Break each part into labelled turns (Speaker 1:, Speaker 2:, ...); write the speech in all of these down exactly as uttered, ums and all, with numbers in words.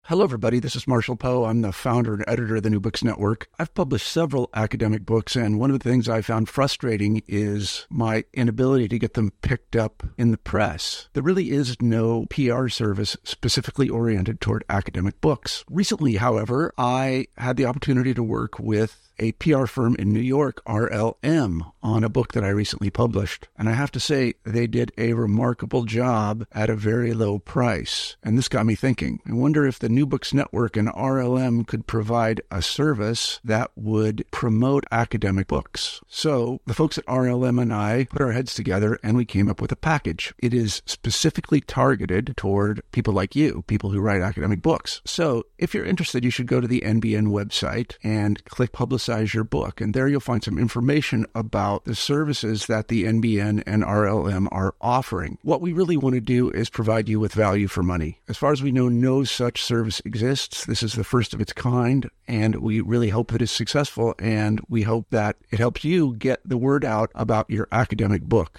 Speaker 1: Hello, everybody. This is Marshall Poe. I'm the founder and editor of the New Books Network. I've published several academic books, and one of the things I found frustrating is my inability to get them picked up in the press. There really is no P R service specifically oriented toward academic books. Recently, however, I had the opportunity to work with a P R firm in New York, R L M, on a book that I recently published. And I have to say, they did a remarkable job at a very low price. And this got me thinking. I wonder if the New Books Network and R L M could provide a service that would promote academic books. So the folks at R L M and I put our heads together and we came up with a package. It is specifically targeted toward people like you, people who write academic books. So if you're interested, you should go to the N B N website and click Publicize your book. And there you'll find some information about the services that the N B N and R L M are offering. What we really want to do is provide you with value for money. As far as we know, no such service exists. This is the first of its kind, and we really hope that it's successful, and we hope that it helps you get the word out about your academic book.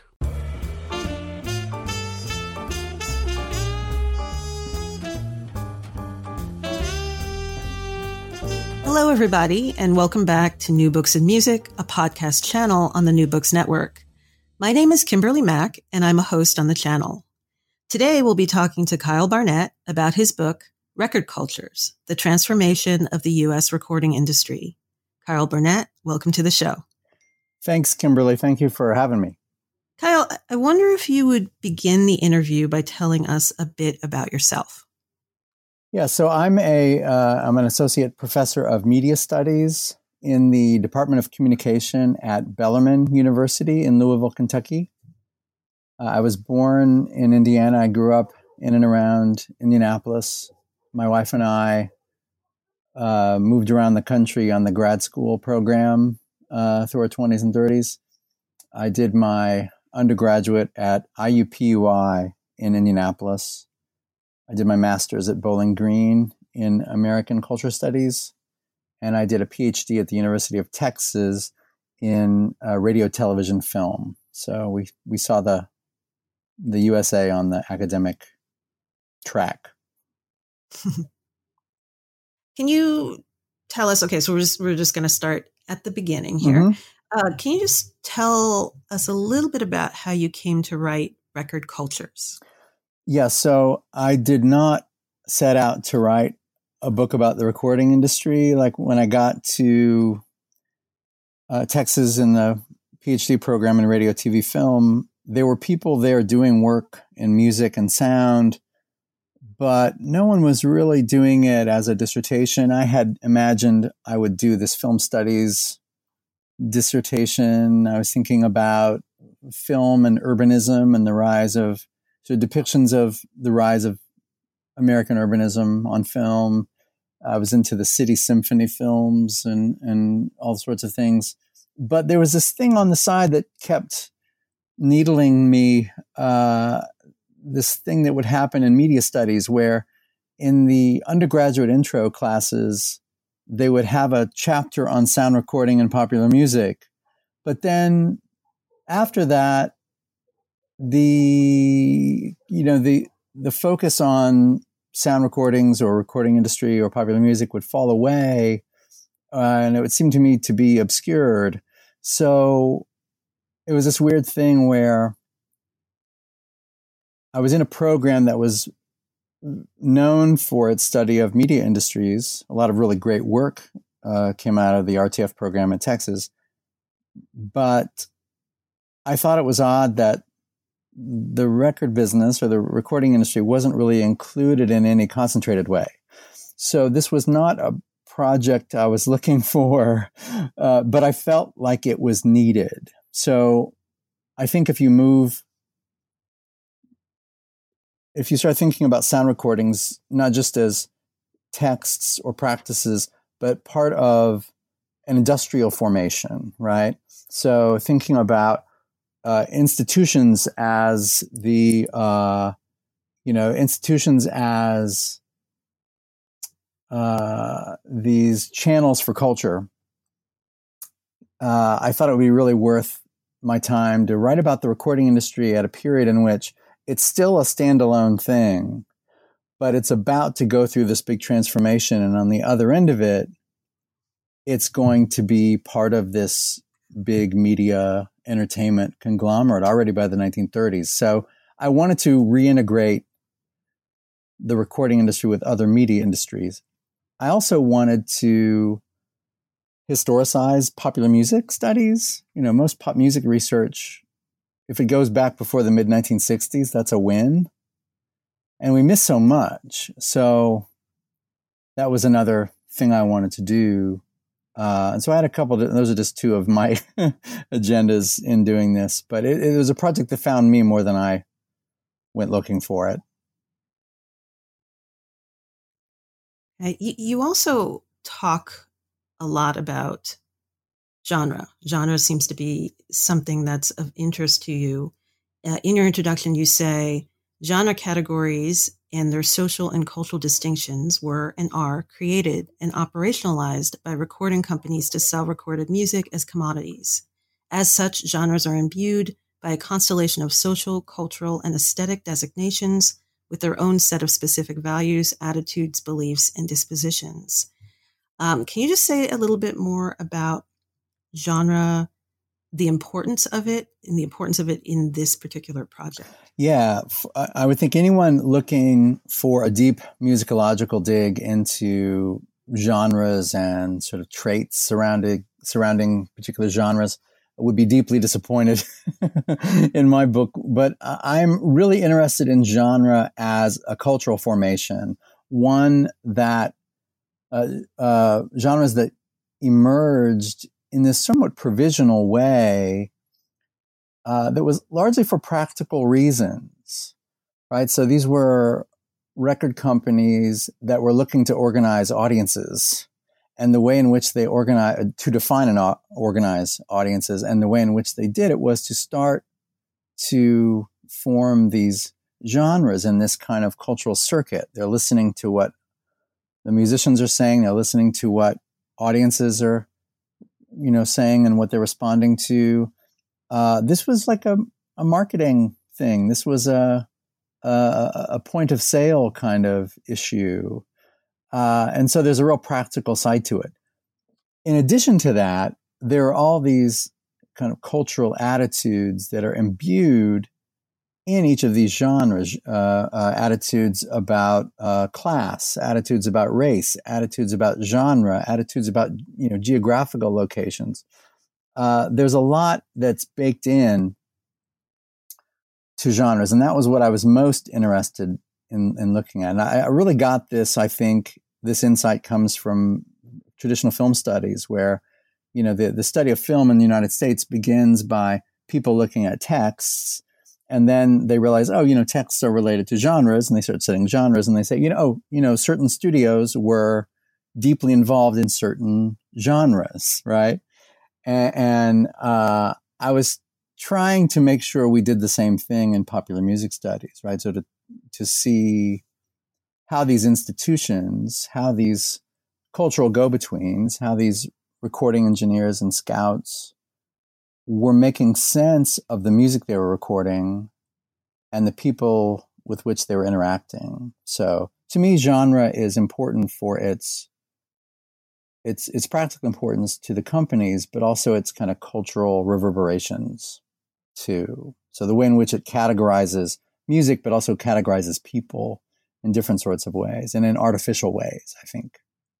Speaker 2: Hello, everybody, and welcome back to New Books and Music, a podcast channel on the New Books Network. My name is Kimberly Mack, and I'm a host on the channel. Today, we'll be talking to Kyle Barnett about his book, Record Cultures, The Transformation of the U S Recording Industry. Kyle Barnett, welcome to the show.
Speaker 3: Thanks, Kimberly. Thank you for having me.
Speaker 2: Kyle, I wonder if you would begin the interview by telling us a bit about yourself.
Speaker 3: Yeah, so I'm a uh, I'm an associate professor of media studies in the Department of Communication at Bellarmine University in Louisville, Kentucky. Uh, I was born in Indiana. I grew up in and around Indianapolis. My wife and I uh, moved around the country on the grad school program uh, through our twenties and thirties. I did my undergraduate at I U P U I in Indianapolis. I did my master's at Bowling Green in American Culture Studies, and I did a PhD at the University of Texas in uh, radio, television, film. So we we saw the the U S A on the academic track.
Speaker 2: Can you tell us? Okay, so we're just we're just going to start at the beginning here. Mm-hmm. Uh, can you just tell us a little bit about how you came to write Record Cultures?
Speaker 3: Yeah, so I did not set out to write a book about the recording industry. Like when I got to uh, Texas in the PhD program in radio, T V, film, there were people there doing work in music and sound, but no one was really doing it as a dissertation. I had imagined I would do this film studies dissertation. I was thinking about film and urbanism and the rise of So depictions of the rise of American urbanism on film. I was into the city symphony films and, and all sorts of things. But there was this thing on the side that kept needling me, uh, this thing that would happen in media studies where in the undergraduate intro classes, they would have a chapter on sound recording and popular music. But then after that, the you know the the focus on sound recordings or recording industry or popular music would fall away, uh, and it would seem to me to be obscured. So it was this weird thing where I was in a program that was known for its study of media industries. A lot of really great work uh, came out of the R T F program in Texas, but I thought it was odd that the record business or the recording industry wasn't really included in any concentrated way. So this was not a project I was looking for, uh, but I felt like it was needed. So I think if you move, if you start thinking about sound recordings, not just as texts or practices, but part of an industrial formation, right? So thinking about Uh, institutions as the, uh, you know, institutions as uh, these channels for culture. Uh, I thought it would be really worth my time to write about the recording industry at a period in which it's still a standalone thing, but it's about to go through this big transformation. And on the other end of it, it's going to be part of this big media entertainment conglomerate already by the nineteen thirties. So I wanted to reintegrate the recording industry with other media industries. I also wanted to historicize popular music studies. You know, most pop music research, if it goes back before the mid nineteen sixties, that's a win. And we miss so much. So that was another thing I wanted to do. Uh, and so I had a couple of, those are just two of my agendas in doing this. But it, it was a project that found me more than I went looking for it.
Speaker 2: Uh, you, you also talk a lot about genre. Genre seems to be something that's of interest to you. Uh, in your introduction, you say genre categories and their social and cultural distinctions were and are created and operationalized by recording companies to sell recorded music as commodities. As such, genres are imbued by a constellation of social, cultural, and aesthetic designations with their own set of specific values, attitudes, beliefs, and dispositions. Um, can you just say a little bit more about genre, the importance of it, and the importance of it in this particular project?
Speaker 3: Yeah, I would think anyone looking for a deep musicological dig into genres and sort of traits surrounding surrounding particular genres would be deeply disappointed in my book. But I'm really interested in genre as a cultural formation, one that uh, uh, genres that emerged in this somewhat provisional way uh, that was largely for practical reasons, right? So these were record companies that were looking to organize audiences, and the way in which they organize, to define and organize audiences, and the way in which they did it was to start to form these genres in this kind of cultural circuit. They're listening to what the musicians are saying. They're listening to what audiences are, you know, saying and what they're responding to. Uh, this was like a, a marketing thing. This was a, a, a point of sale kind of issue. Uh, and so there's a real practical side to it. In addition to that, there are all these kind of cultural attitudes that are imbued in each of these genres, uh, uh, attitudes about uh, class, attitudes about race, attitudes about genre, attitudes about, you know, geographical locations. Uh, there's a lot that's baked in to genres, and that was what I was most interested in, in looking at. And I, I really got this, I think, this insight comes from traditional film studies where, you know, the, the study of film in the United States begins by people looking at texts, and then they realize, oh, you know, texts are related to genres, and they start studying genres, and they say, you know, oh, you know, certain studios were deeply involved in certain genres, right? And, and uh, I was trying to make sure we did the same thing in popular music studies, right? So to to see how these institutions, how these cultural go-betweens, how these recording engineers and scouts were making sense of the music they were recording and the people with which they were interacting. So to me, genre is important for its its its practical importance to the companies, but also its kind of cultural reverberations too. So the way in which it categorizes music, but also categorizes people in different sorts of ways and in artificial ways, I think.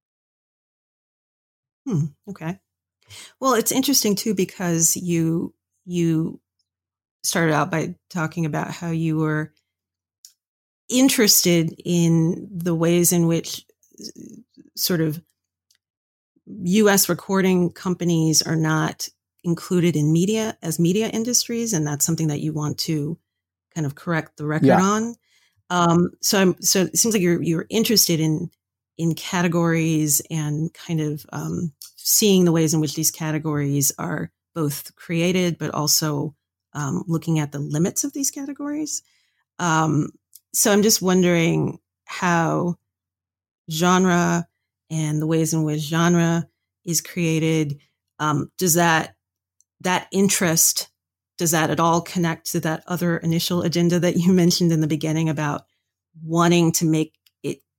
Speaker 2: Hmm, okay. Well, it's interesting too, because you, you started out by talking about how you were interested in the ways in which sort of U S recording companies are not included in media as media industries. And that's something that you want to kind of correct the record yeah. on. Um, so I'm, so it seems like you're, you're interested in, in categories and kind of, um, seeing the ways in which these categories are both created, but also, um, looking at the limits of these categories. Um, so I'm just wondering how genre and the ways in which genre is created, um, does that, that interest, does that at all connect to that other initial agenda that you mentioned in the beginning about wanting to make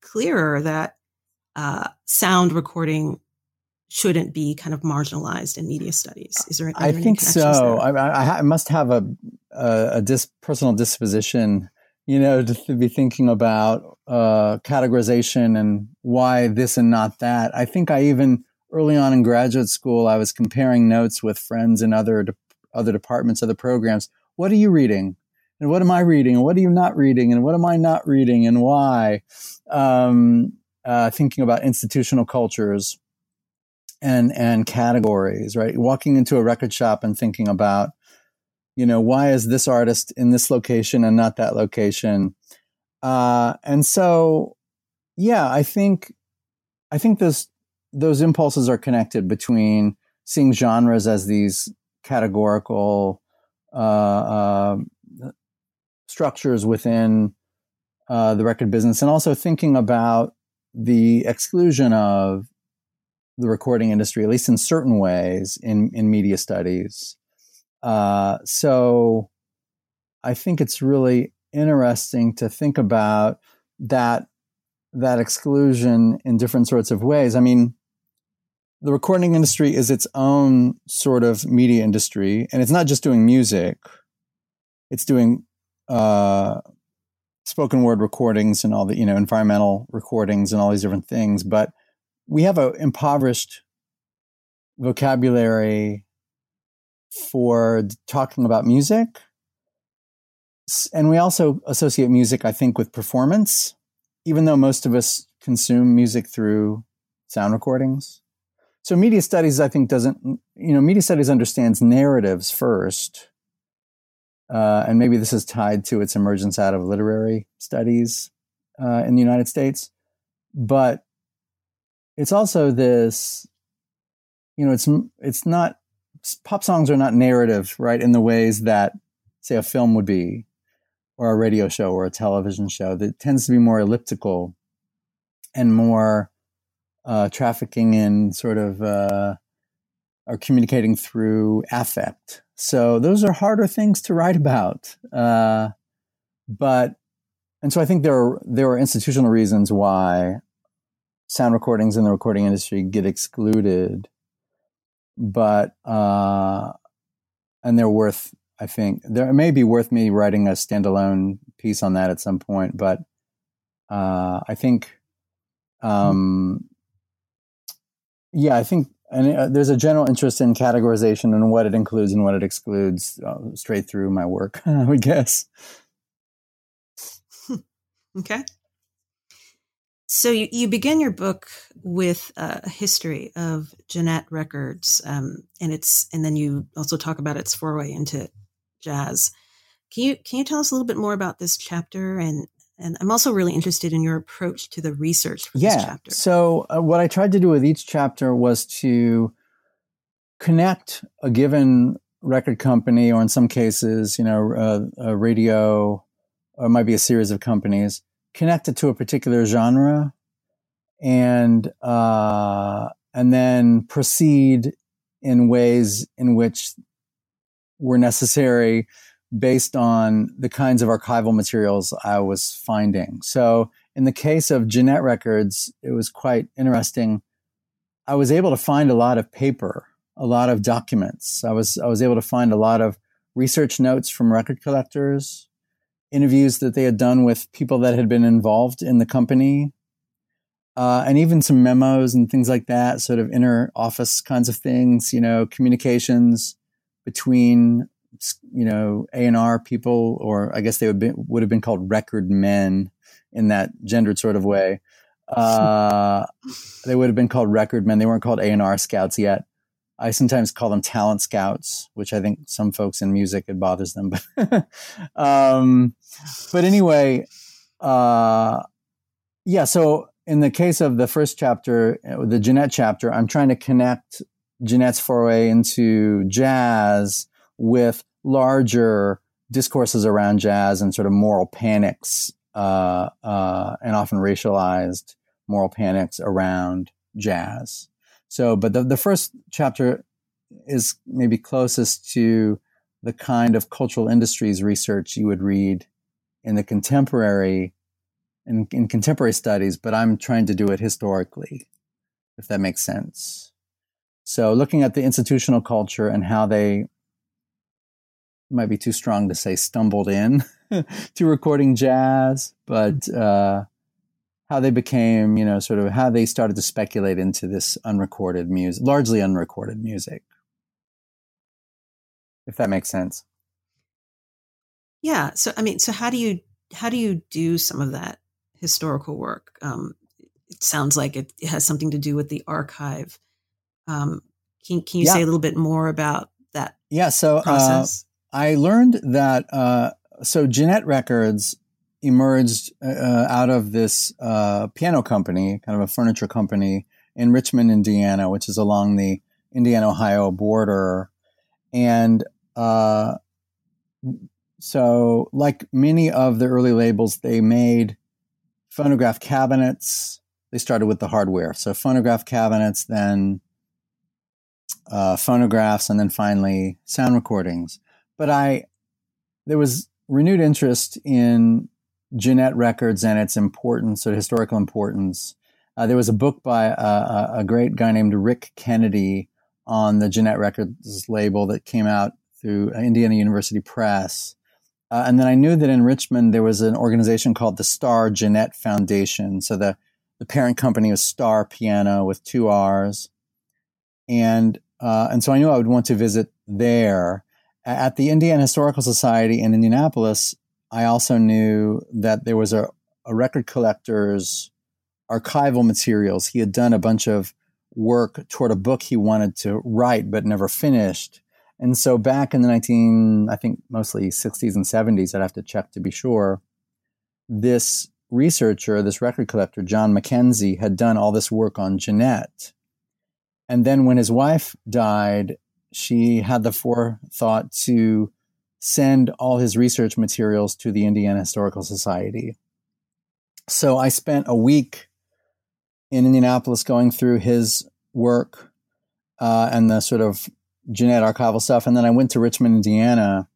Speaker 2: clearer that uh, sound recording shouldn't be kind of marginalized in media studies. Is there?
Speaker 3: I
Speaker 2: there
Speaker 3: think so. I, I, I must have a a, a dis, personal disposition, you know, to, to be thinking about uh, categorization and why this and not that. I think I even early on in graduate school, I was comparing notes with friends in other de- other departments, other programs. What are you reading? And what am I reading? And what are you not reading? And what am I not reading? And why? Um, uh, thinking about institutional cultures and and categories, right? Walking into a record shop and thinking about, you know, why is this artist in this location and not that location? Uh, and so, yeah, I think I think those those impulses are connected between seeing genres as these categorical uh, uh, structures within uh, the record business, and also thinking about the exclusion of the recording industry, at least in certain ways, in, in media studies. Uh, so I think it's really interesting to think about that that exclusion in different sorts of ways. I mean, the recording industry is its own sort of media industry, and it's not just doing music. It's doing uh, spoken word recordings and all the, you know, environmental recordings and all these different things. But we have an impoverished vocabulary for talking about music. And we also associate music, I think, with performance, even though most of us consume music through sound recordings. So media studies, I think, doesn't, you know, media studies understands narratives first. Uh, and maybe this is tied to its emergence out of literary studies uh, in the United States. But it's also this, you know, it's it's not, pop songs are not narrative, right, in the ways that, say, a film would be, or a radio show or a television show. That tends to be more elliptical and more uh, trafficking in sort of, uh, or communicating through affect. So those are harder things to write about. Uh, but, and so I think there are, there are institutional reasons why sound recordings in the recording industry get excluded. But, uh, and they're worth, I think, there may be worth me writing a standalone piece on that at some point. But uh, I think, um, yeah, I think, and uh, there's a general interest in categorization and what it includes and what it excludes uh, straight through my work, I would guess.
Speaker 2: Okay. So you, you begin your book with a history of Gennett Records, um, and it's and then you also talk about its foray into jazz. Can you can you tell us a little bit more about this chapter? And and I'm also really interested in your approach to the research for
Speaker 3: yeah.
Speaker 2: this chapter.
Speaker 3: So uh, what I tried to do with each chapter was to connect a given record company, or in some cases, you know, uh, a radio, or it might be a series of companies, connect it to a particular genre, and uh, and then proceed in ways in which were necessary based on the kinds of archival materials I was finding. So in the case of Gennett Records, it was quite interesting. I was able to find a lot of paper, a lot of documents. I was I was able to find a lot of research notes from record collectors, interviews that they had done with people that had been involved in the company, uh, and even some memos and things like that, sort of inner office kinds of things, you know, communications between, you know, A and R people, or I guess they would be, would have been called record men in that gendered sort of way. Uh, they would have been called record men. They weren't called A and R scouts yet. I sometimes call them talent scouts, which I think some folks in music, it bothers them. But, um, but anyway, uh, yeah. So in the case of the first chapter, the Gennett chapter, I'm trying to connect Gennett's foray into jazz with larger discourses around jazz and sort of moral panics, uh, uh, and often racialized moral panics around jazz. So, but the, the first chapter is maybe closest to the kind of cultural industries research you would read in the contemporary in, in contemporary studies, but I'm trying to do it historically, if that makes sense. So looking at the institutional culture and how they, might be too strong to say stumbled in to recording jazz, but uh, how they became, you know, sort of how they started to speculate into this unrecorded music, largely unrecorded music, if that makes sense.
Speaker 2: Yeah. So, I mean, so how do you, how do you do some of that historical work? Um, it sounds like it, it has something to do with the archive. Um, can, can you
Speaker 3: yeah.
Speaker 2: say a little bit more about that
Speaker 3: yeah, so,
Speaker 2: process?
Speaker 3: Uh, I learned that, uh, so Jeanette Records emerged uh, out of this uh, piano company, kind of a furniture company in Richmond, Indiana, which is along the Indiana-Ohio border. And uh, so like many of the early labels, they made phonograph cabinets. They started with the hardware. So phonograph cabinets, then uh, phonographs, and then finally sound recordings. But I, there was renewed interest in Jeanette Records and its importance or historical importance. Uh, there was a book by a, a great guy named Rick Kennedy on the Jeanette Records label that came out through Indiana University Press. Uh, and then I knew that in Richmond, there was an organization called the Star Jeanette Foundation. So the, the parent company was Star Piano with two R's. And, uh, and so I knew I would want to visit there. At the Indiana Historical Society in Indianapolis, I also knew that there was a, a record collector's archival materials. He had done a bunch of work toward a book he wanted to write but never finished. And so back in the nineteen, I think mostly sixties and seventies, I'd have to check to be sure, this researcher, this record collector, John Mackenzie, had done all this work on Jeanette. And then when his wife died, she had the forethought to send all his research materials to the Indiana Historical Society. So I spent a week in Indianapolis going through his work uh, and the sort of Jeanette archival stuff. And then I went to Richmond, Indiana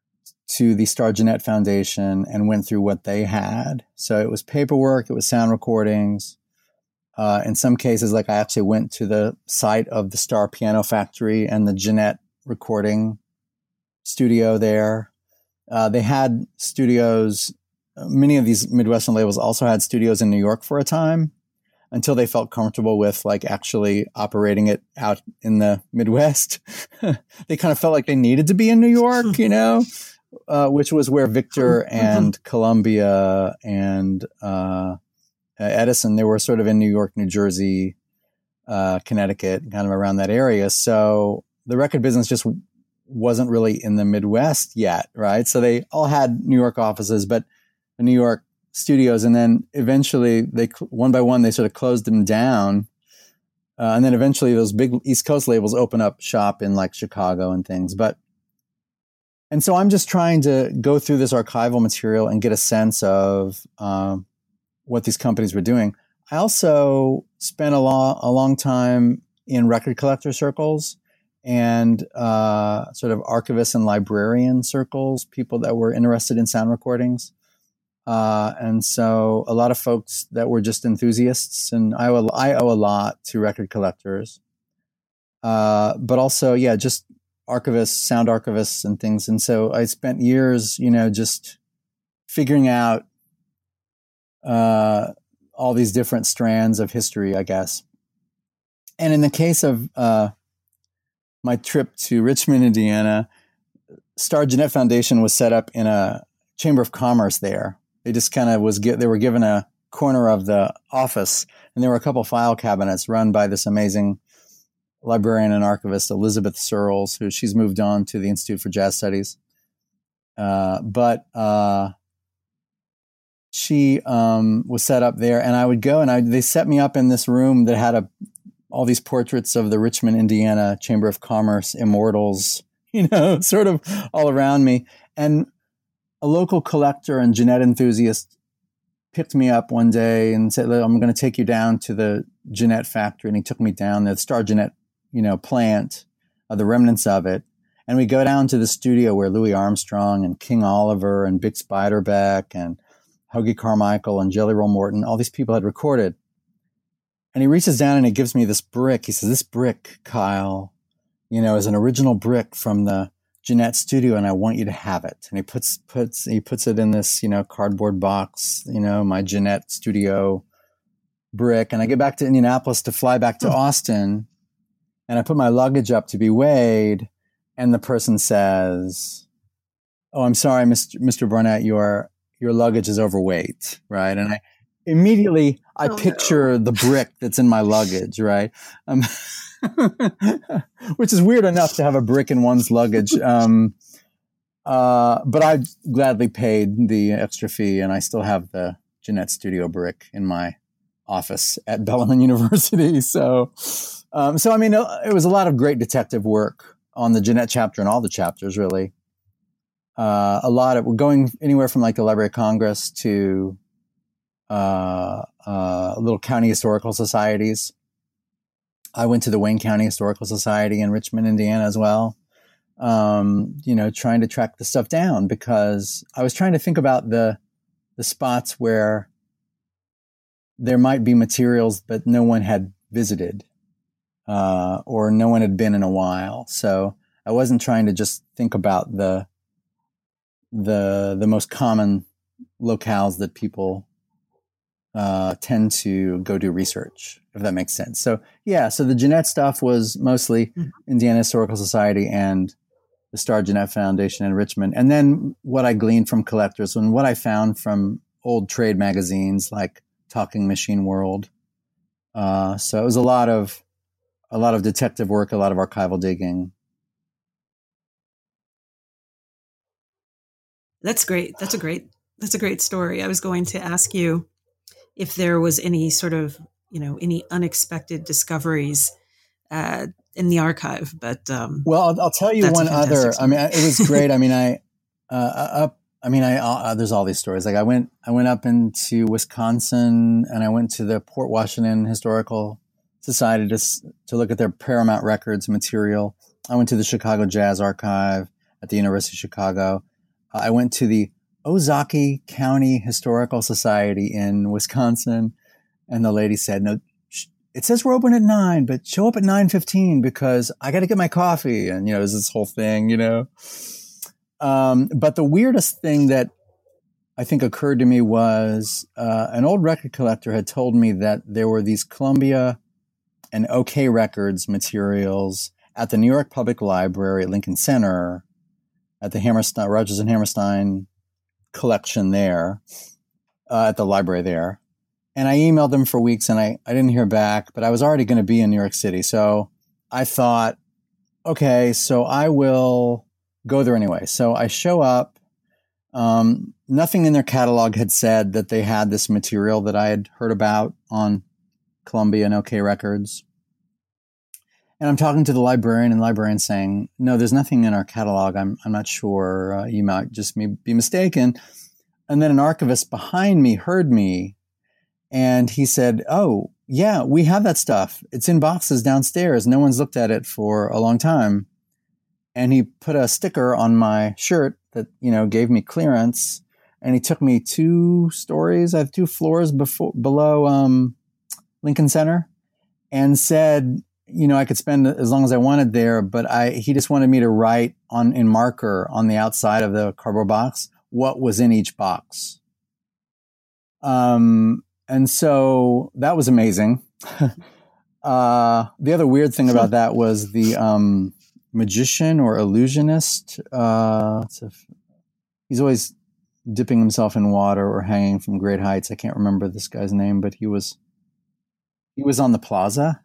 Speaker 3: to the Star Jeanette Foundation and went through what they had. So it was paperwork, it was sound recordings. Uh, in some cases, like I actually went to the site of the Star Piano Factory and the Jeanette recording studio there. Uh, they had studios. Many of these Midwestern labels also had studios in New York for a time until they felt comfortable with like actually operating it out in the Midwest. They kind of felt like they needed to be in New York, you know, uh, which was where Victor and Columbia and, uh, Uh, Edison, they were sort of in New York, New Jersey, uh, Connecticut, kind of around that area. So the record business just w- wasn't really in the Midwest yet, right? So they all had New York offices, but the New York studios, and then eventually they, one by one, they sort of closed them down. Uh, and then eventually those big East Coast labels open up shop in like Chicago and things. But, and so I'm just trying to go through this archival material and get a sense of, um, what these companies were doing. I also spent a long, a long time in record collector circles and uh, sort of archivists and librarian circles, people that were interested in sound recordings. Uh, and so a lot of folks that were just enthusiasts, and I owe, I owe a lot to record collectors. Uh, but also, yeah, just archivists, sound archivists and things. And so I spent years, you know, just figuring out Uh, all these different strands of history, I guess. And in the case of uh, my trip to Richmond, Indiana, Star Jeanette Foundation was set up in a Chamber of Commerce there. They just kind of was, get, they were given a corner of the office, and there were a couple file cabinets run by this amazing librarian and archivist, Elizabeth Searles, who she's moved on to the Institute for Jazz Studies. Uh, but, uh, She um, was set up there, and I would go, and I, they set me up in this room that had a, all these portraits of the Richmond, Indiana Chamber of Commerce immortals, you know, sort of all around me. And a local collector and Jeanette enthusiast picked me up one day and said, "I'm going to take you down to the Jeanette factory." And he took me down the Star Jeanette, you know, plant, uh, the remnants of it. And we go down to the studio where Louis Armstrong and King Oliver and Bix Beiderbecke and Hoagie Carmichael and Jelly Roll Morton, all these people had recorded. And he reaches down and he gives me this brick. He says, this brick, Kyle, you know, is an original brick from the Jeanette studio, and I want you to have it. And he puts, puts, he puts it in this, you know, cardboard box, you know, my Jeanette studio brick. And I get back to Indianapolis to fly back to Austin, and I put my luggage up to be weighed. And the person says, oh, I'm sorry, Mister Mister Barnett, your, your luggage is overweight. Right. And I immediately, I oh, picture no. the brick that's in my luggage. Right. Um, which is weird enough to have a brick in one's luggage. Um, uh, but I gladly paid the extra fee, and I still have the Jeanette studio brick in my office at Bellarmine University. So, um, so I mean, it was a lot of great detective work on the Jeanette chapter and all the chapters, really. Uh, a lot of, we're going anywhere from like the Library of Congress to uh, uh, little county historical societies. I went to the Wayne County Historical Society in Richmond, Indiana as well, um, you know, trying to track the stuff down, because I was trying to think about the the spots where there might be materials but no one had visited uh, or no one had been in a while. So I wasn't trying to just think about the the the most common locales that people uh, tend to go do research, if that makes sense. So yeah, so the Jeanette stuff was mostly mm-hmm. Indiana Historical Society and the Star Jeanette Foundation in Richmond. And then what I gleaned from collectors and what I found from old trade magazines like Talking Machine World. Uh, so it was a lot of, a lot of detective work, a lot of archival digging.
Speaker 2: That's great. That's a great, that's a great story. I was going to ask you if there was any sort of, you know, any unexpected discoveries uh, in the archive, but um,
Speaker 3: well, I'll, I'll tell you one other. Story. I mean, it was great. I mean, I uh, up. I mean, I uh, there's all these stories. Like I went, I went up into Wisconsin, and I went to the Port Washington Historical Society to to look at their Paramount Records material. I went to the Chicago Jazz Archive at the University of Chicago. Uh, I went to the Ozaukee County Historical Society in Wisconsin. And the lady said, no, it says we're open at nine, but show up at nine fifteen because I got to get my coffee. And, you know, there's this whole thing, you know. Um, but the weirdest thing that I think occurred to me was uh, an old record collector had told me that there were these Columbia and OK Records materials at the New York Public Library at Lincoln Center, at the Hammerstein, Rodgers and Hammerstein collection there, uh, at the library there. And I emailed them for weeks and I, I didn't hear back, but I was already going to be in New York City. So I thought, okay, so I will go there anyway. So I show up. Um, nothing in their catalog had said that they had this material that I had heard about on Columbia and OK Records. And I'm talking to the librarian, and the librarian saying, no, there's nothing in our catalog. I'm I'm not sure. Uh, you might just be mistaken. And then an archivist behind me heard me. And he said, oh, yeah, we have that stuff. It's in boxes downstairs. No one's looked at it for a long time. And he put a sticker on my shirt that, you know, gave me clearance. And he took me two stories, I have two floors before, below um, Lincoln Center, and said, you know, I could spend as long as I wanted there, but I he just wanted me to write on in marker on the outside of the cardboard box what was in each box. Um. And so that was amazing. uh, the other weird thing about that was the um, magician or illusionist. Uh, a, he's always dipping himself in water or hanging from great heights. I can't remember this guy's name, but he was he was on the plaza,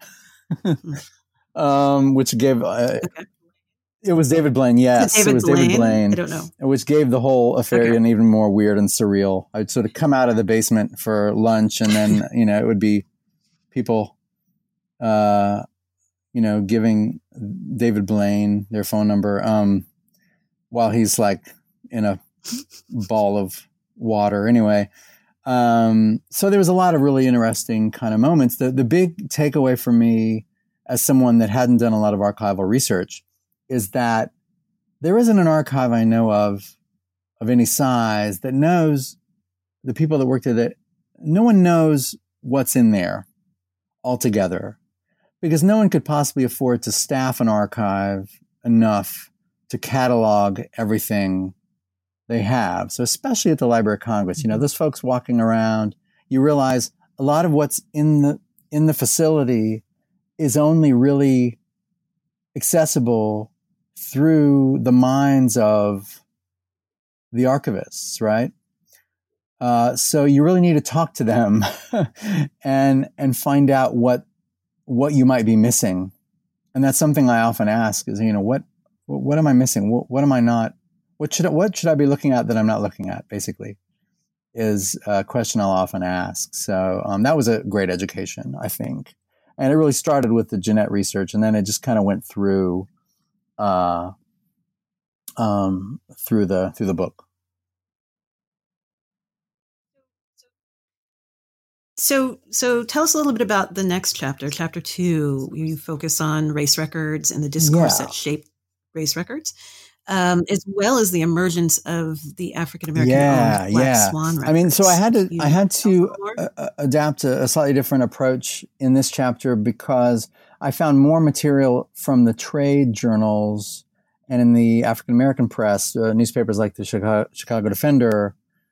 Speaker 3: um, which gave uh, okay. It was David Blaine. Yes,
Speaker 2: David
Speaker 3: it was
Speaker 2: Blaine?
Speaker 3: David Blaine.
Speaker 2: I don't know.
Speaker 3: Which gave the whole affair okay. an even more weird and surreal. I'd sort of come out of the basement for lunch, and then you know it would be people, uh, you know, giving David Blaine their phone number um, while he's like in a ball of water. Anyway, um, so there was a lot of really interesting kind of moments. The the big takeaway for me, as someone that hadn't done a lot of archival research, is that there isn't an archive I know of, of any size, that knows the people that worked there, that no one knows what's in there altogether, because no one could possibly afford to staff an archive enough to catalog everything they have. So especially at the Library of Congress, you know, those folks walking around, you realize a lot of what's in the in the facility is only really accessible through the minds of the archivists, right? Uh, so you really need to talk to them and and find out what what you might be missing. And that's something I often ask is, you know, what what am I missing? What, what am I not? What should I, what should I be looking at that I'm not looking at? Basically, is a question I'll often ask. So um, that was a great education, I think, and it really started with the Jeanette research, and then it just kind of went through uh, um, through the through the book.
Speaker 2: So, so tell us a little bit about the next chapter, chapter two. You focus on race records and the discourse
Speaker 3: Yeah.
Speaker 2: that shaped race records, um, as well as the emergence of the African American
Speaker 3: Yeah,
Speaker 2: owned Black
Speaker 3: yeah.
Speaker 2: Swan records.
Speaker 3: I mean, so I had to
Speaker 2: You
Speaker 3: I had to
Speaker 2: tell us more?
Speaker 3: uh, adapt a, a slightly different approach in this chapter because I found more material from the trade journals and in the African American press, uh, newspapers like the Chicago, Chicago Defender,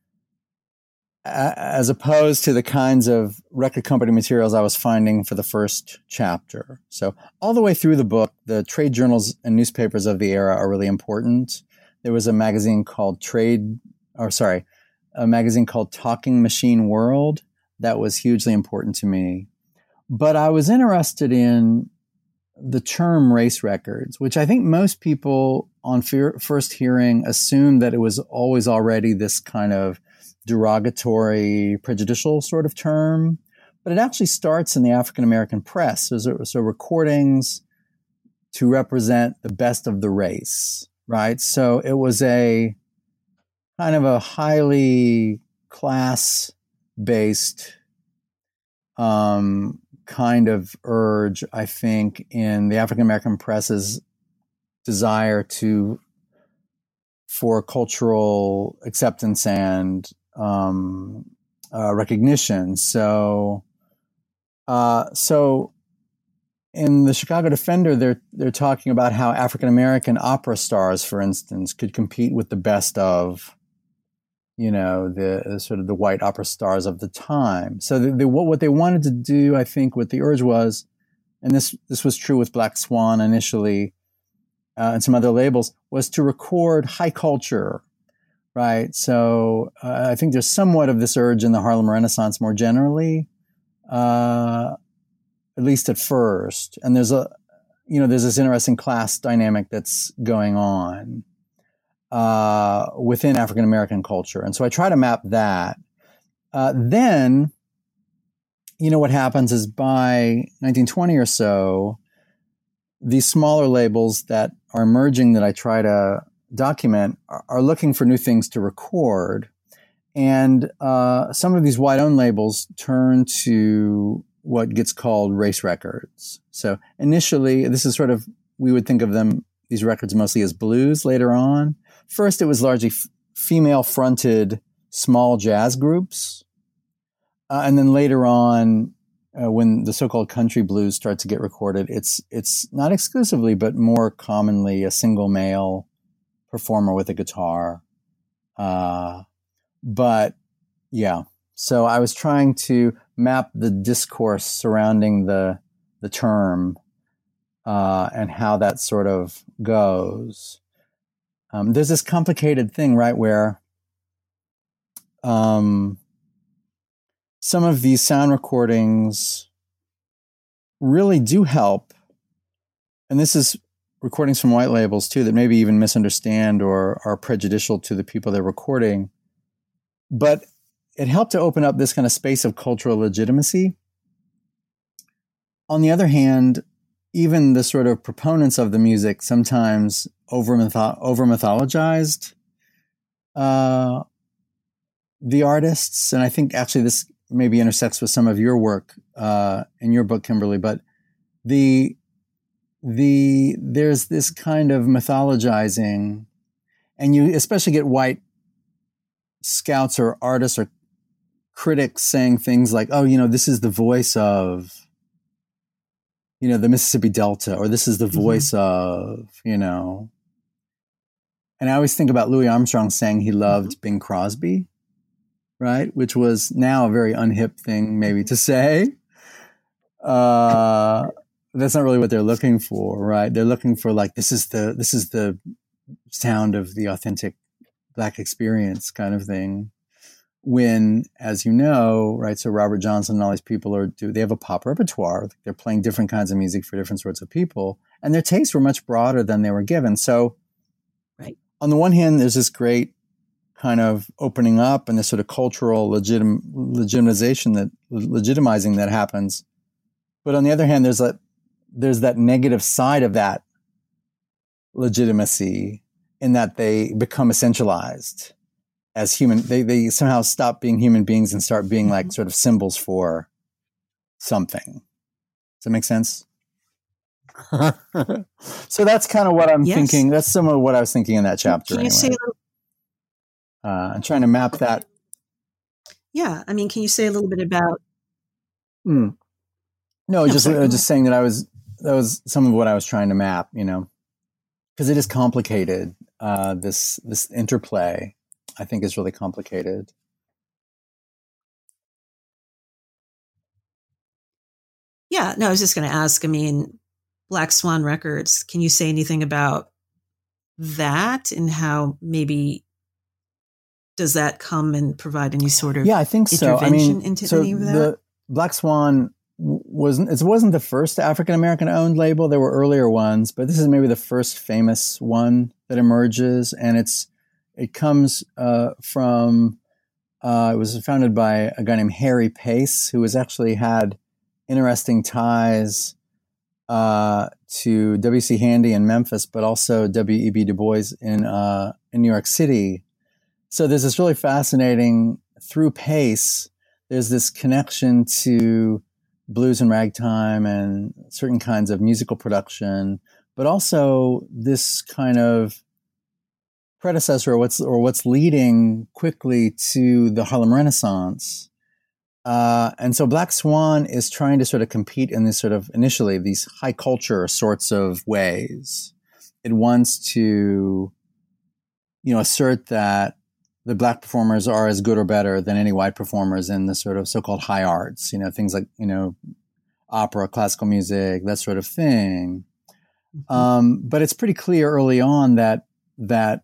Speaker 3: as opposed to the kinds of record company materials I was finding for the first chapter. So all the way through the book, the trade journals and newspapers of the era are really important. There was a magazine called Trade, or sorry, a magazine called Talking Machine World that was hugely important to me. But I was interested in the term race records, which I think most people on fear, first hearing assume that it was always already this kind of derogatory, prejudicial sort of term, but it actually starts in the African American press. So, so recordings to represent the best of the race, right? So it was a kind of a highly class-based um, kind of urge, I think, in the African American press's desire to for cultural acceptance and Um, uh, recognition. So, uh, so in the Chicago Defender, they're they're talking about how African American opera stars, for instance, could compete with the best of, you know, the, the sort of the white opera stars of the time. So, the, the, what what they wanted to do, I think, what the urge was, and this this was true with Black Swan initially, uh, and some other labels, was to record high culture. Right. So uh, I think there's somewhat of this urge in the Harlem Renaissance more generally, uh, at least at first. And there's a, you know, there's this interesting class dynamic that's going on uh, within African American culture. And so I try to map that. Uh, then, you know, what happens is by nineteen twenty or so, these smaller labels that are emerging that I try to document are looking for new things to record. And uh, some of these white-owned labels turn to what gets called race records. So initially, this is sort of, we would think of them, these records mostly as blues later on. First, it was largely f- female-fronted small jazz groups. Uh, and then later on, uh, when the so-called country blues start to get recorded, it's it's not exclusively, but more commonly a single male performer with a guitar. Uh, but yeah, so I was trying to map the discourse surrounding the the term uh, and how that sort of goes. Um, there's this complicated thing, right, where um, some of these sound recordings really do help. And this is recordings from white labels too that maybe even misunderstand or are prejudicial to the people they're recording. But it helped to open up this kind of space of cultural legitimacy. On the other hand, even the sort of proponents of the music sometimes over mytho- over mythologized uh, the artists. And I think actually this maybe intersects with some of your work uh, in your book, Kimberly, but the The there's this kind of mythologizing, and you especially get white scouts or artists or critics saying things like, oh, you know, this is the voice of, you know, the Mississippi Delta, or this is the voice mm-hmm. of, you know. And I always think about Louis Armstrong saying he loved mm-hmm. Bing Crosby, right? Which was now a very unhip thing maybe to say. Uh, that's not really what they're looking for, right? They're looking for like, this is the, this is the sound of the authentic Black experience kind of thing. When, as you know, right, so Robert Johnson and all these people are, do they have a pop repertoire? They're playing different kinds of music for different sorts of people, and their tastes were much broader than they were given. So,
Speaker 2: right.
Speaker 3: On the one hand, there's this great kind of opening up and this sort of cultural legitim, legitimization that legitimizing that happens. But on the other hand, there's a there's that negative side of that legitimacy in that they become essentialized as human. They they somehow stop being human beings and start being like sort of symbols for something. Does that make sense? So that's kind of what I'm yes. thinking. That's some of what I was thinking in that chapter.
Speaker 2: Can you
Speaker 3: anyway.
Speaker 2: say?
Speaker 3: Uh, I'm trying to map that.
Speaker 2: Yeah, I mean, can you say a little bit about?
Speaker 3: Mm. No, no, just sorry, just saying that I was that was some of what I was trying to map. You know, because it is complicated. Uh, this this interplay, I think, is really complicated.
Speaker 2: Yeah, no, I was just going to ask. I mean, Black Swan Records. Can you say anything about that and how maybe does that come and provide any sort of
Speaker 3: yeah, I think so. I mean,
Speaker 2: into
Speaker 3: so
Speaker 2: any of that?
Speaker 3: The Black Swan wasn't it wasn't the first African American owned label. There were earlier ones, but this is maybe the first famous one that emerges, and it's it comes uh, from uh, it was founded by a guy named Harry Pace, who has actually had interesting ties uh, to W C Handy in Memphis, but also W E B Du Bois in uh, in New York City. So there's this really fascinating through Pace. There's this connection to blues and ragtime and certain kinds of musical production, but also this kind of predecessor or what's or what's leading quickly to the Harlem Renaissance. Uh, and so Black Swan is trying to sort of compete in this sort of initially these high culture sorts of ways. It wants to, you know, assert that the Black performers are as good or better than any white performers in the sort of so-called high arts, you know, things like, you know, opera, classical music, that sort of thing. Mm-hmm. Um, but it's pretty clear early on that, that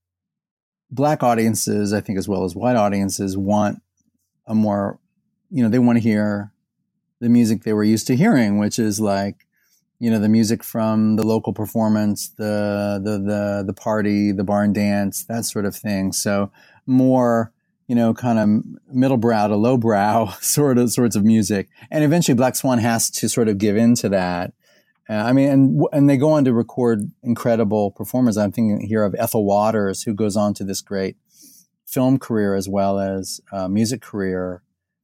Speaker 3: Black audiences, I think, as well as white audiences, want a more, you know, they want to hear the music they were used to hearing, which is like, you know, the music from the local performance, the, the, the, the party, the barn dance, that sort of thing. So more, you know, kind of middle brow to low brow sort of sorts of music. And eventually Black Swan has to sort of give in to that. Uh, I mean, and, and they go on to record incredible performers. I'm thinking here of Ethel Waters, who goes on to this great film career as well as uh, music career.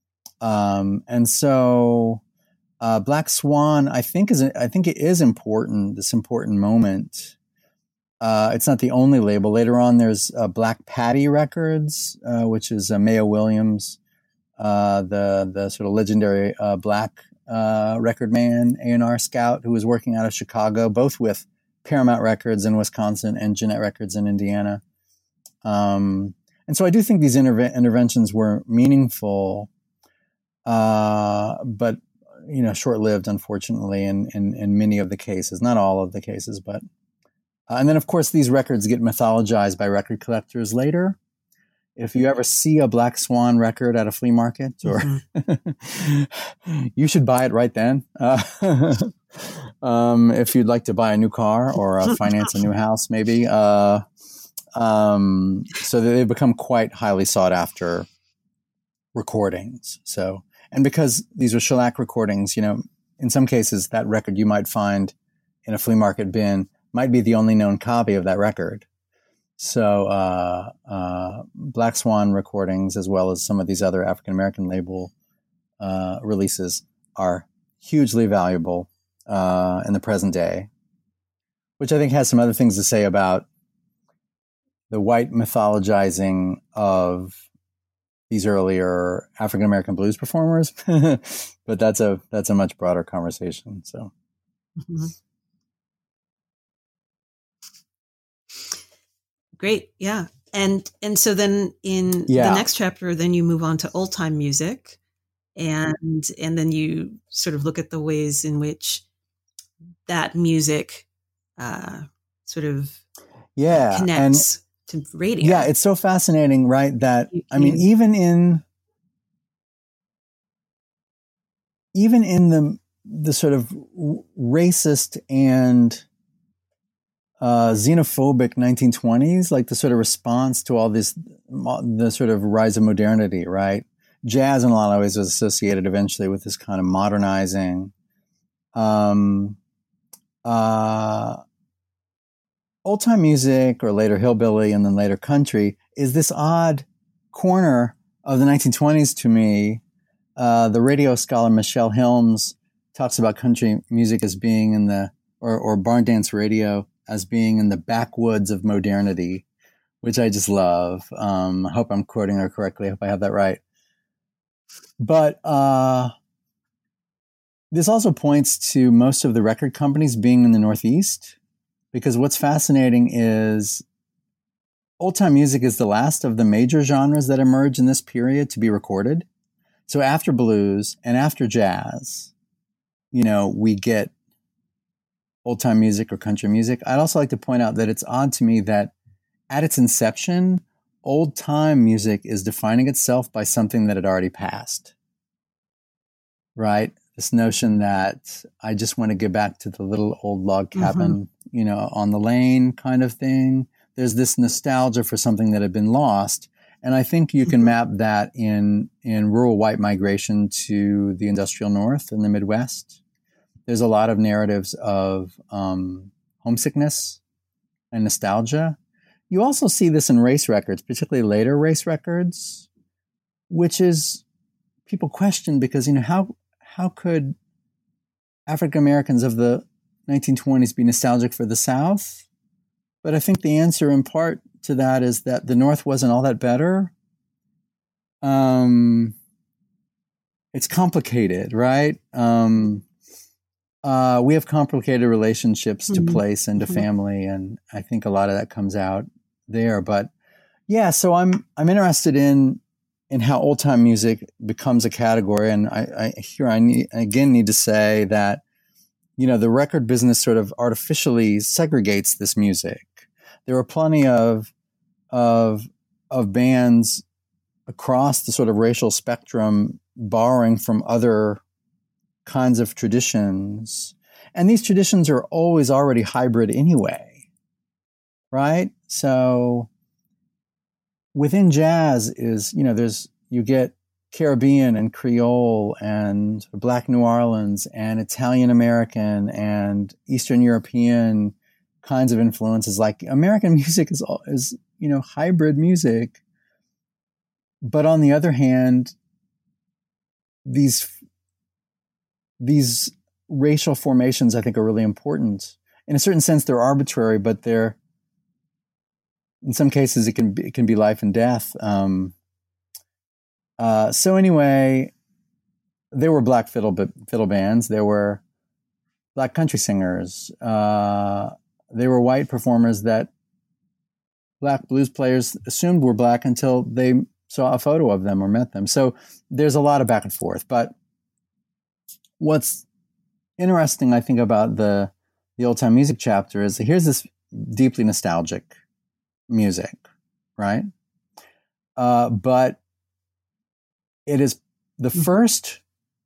Speaker 3: Um, and so, Uh, Black Swan, I think is I think it is important. This important moment. Uh, it's not the only label. Later on, there's uh, Black Patty Records, uh, which is uh, Mayo Williams, uh, the the sort of legendary uh, Black uh, record man, A and R scout, who was working out of Chicago, both with Paramount Records in Wisconsin and Jeanette Records in Indiana. Um, and so I do think these interve- interventions were meaningful, uh, but you know, short-lived, unfortunately, in, in, in many of the cases, not all of the cases, but, uh, and then of course these records get mythologized by record collectors later. If you ever see a Black Swan record at a flea market, or mm-hmm. you should buy it right then. Uh, um, if you'd like to buy a new car or uh, finance a new house, maybe. Uh, um, so they become quite highly sought after recordings. So, and because these are shellac recordings, you know, in some cases that record you might find in a flea market bin might be the only known copy of that record. So uh, uh, Black Swan recordings, as well as some of these other African-American label uh, releases, are hugely valuable uh, in the present day, which I think has some other things to say about the white mythologizing of these earlier African American blues performers, but that's a that's a much broader conversation. So,
Speaker 2: mm-hmm. Great, yeah, and and so then in
Speaker 3: yeah.
Speaker 2: the next chapter, then you move on to old time music, and and then you sort of look at the ways in which that music uh, sort of
Speaker 3: yeah
Speaker 2: uh, connects and, to radio.
Speaker 3: Yeah, it's so fascinating, right? That
Speaker 2: you,
Speaker 3: I mean,
Speaker 2: you,
Speaker 3: even in even in the the sort of racist and uh, xenophobic nineteen twenties, like the sort of response to all this, the sort of rise of modernity, right? Jazz in a lot of ways was associated eventually with this kind of modernizing. Um, uh, old time music, or later hillbilly and then later country, is this odd corner of the nineteen twenties to me. Uh, the radio scholar Michelle Hilms talks about country music as being in the, or, or barn dance radio as being in the backwoods of modernity, which I just love. Um, I hope I'm quoting her correctly. I hope I have that right. But uh, this also points to most of the record companies being in the Northeast, because what's fascinating is old-time music is the last of the major genres that emerge in this period to be recorded. So after blues and after jazz, you know, we get old-time music or country music. I'd also like to point out that it's odd to me that at its inception, old-time music is defining itself by something that had already passed, right? This notion that I just want to get back to the little old log cabin, mm-hmm. you know, on the lane kind of thing. There's this nostalgia for something that had been lost. And I think you can mm-hmm. map that in, in rural white migration to the industrial North and the Midwest. There's a lot of narratives of um, homesickness and nostalgia. You also see this in race records, particularly later race records, which is people question because, you know, how how could African Americans of the nineteen twenties be nostalgic for the South? But I think the answer in part to that is that the North wasn't all that better. Um, it's complicated, right? Um, uh, we have complicated relationships mm-hmm. to place and to mm-hmm. family, and I think a lot of that comes out there. But yeah, so I'm I'm interested in in how old time music becomes a category, and I, I here I need, again need to say that, you know, the record business sort of artificially segregates this music. There are plenty of of of bands across the sort of racial spectrum borrowing from other kinds of traditions, and these traditions are always already hybrid anyway, right? So within jazz is, you know, there's you get Caribbean and Creole and Black New Orleans and Italian American and Eastern European kinds of influences. Like American music is, is, you know, hybrid music. But on the other hand, these, these racial formations, I think, are really important. In a certain sense, they're arbitrary, but they're, in some cases, it can be, it can be life and death. Um, uh, so anyway, there were black fiddle, fiddle bands. There were black country singers. Uh, They were white performers that black blues players assumed were black until they saw a photo of them or met them. So there's a lot of back and forth. But what's interesting, I think, about the, the old time music chapter is here's this deeply nostalgic music, right? Uh, but it is the first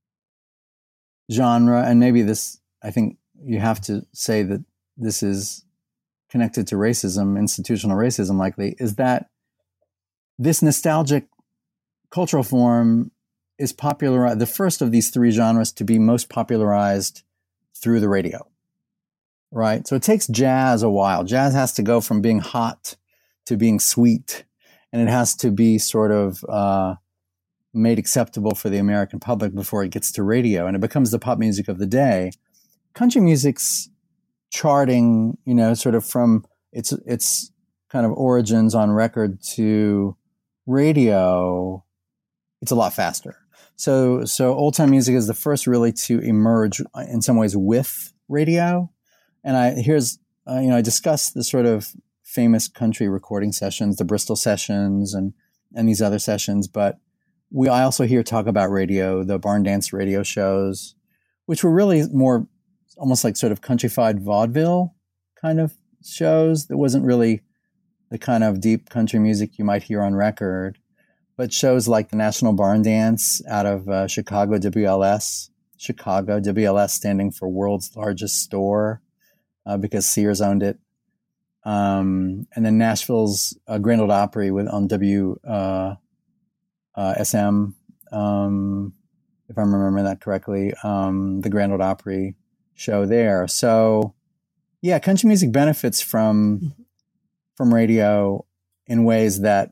Speaker 3: genre, and maybe this, I think you have to say that this is connected to racism, institutional racism likely, is that this nostalgic cultural form is popularized, the first of these three genres to be most popularized through the radio, right? So it takes jazz a while. Jazz has to go from being hot to being sweet, and it has to be sort of uh, made acceptable for the American public before it gets to radio, and it becomes the pop music of the day. Country music's charting, you know, sort of from its its kind of origins on record to radio it's a lot faster. So, so old time music is the first really to emerge in some ways with radio. And I, here's, uh, you know, I discussed the sort of famous country recording sessions, the Bristol sessions and, and these other sessions. But we, I also hear talk about radio, the barn dance radio shows, which were really more almost like sort of countrified vaudeville kind of shows. That wasn't really the kind of deep country music you might hear on record. But shows like the National Barn Dance out of uh, Chicago, W L S, Chicago, W L S standing for World's Largest Store uh, because Sears owned it. Um, and then Nashville's uh, Grand Ole Opry with on W uh, uh, S M, um, if I'm remembering that correctly, um, the Grand Ole Opry show there. So, yeah, country music benefits from from radio in ways that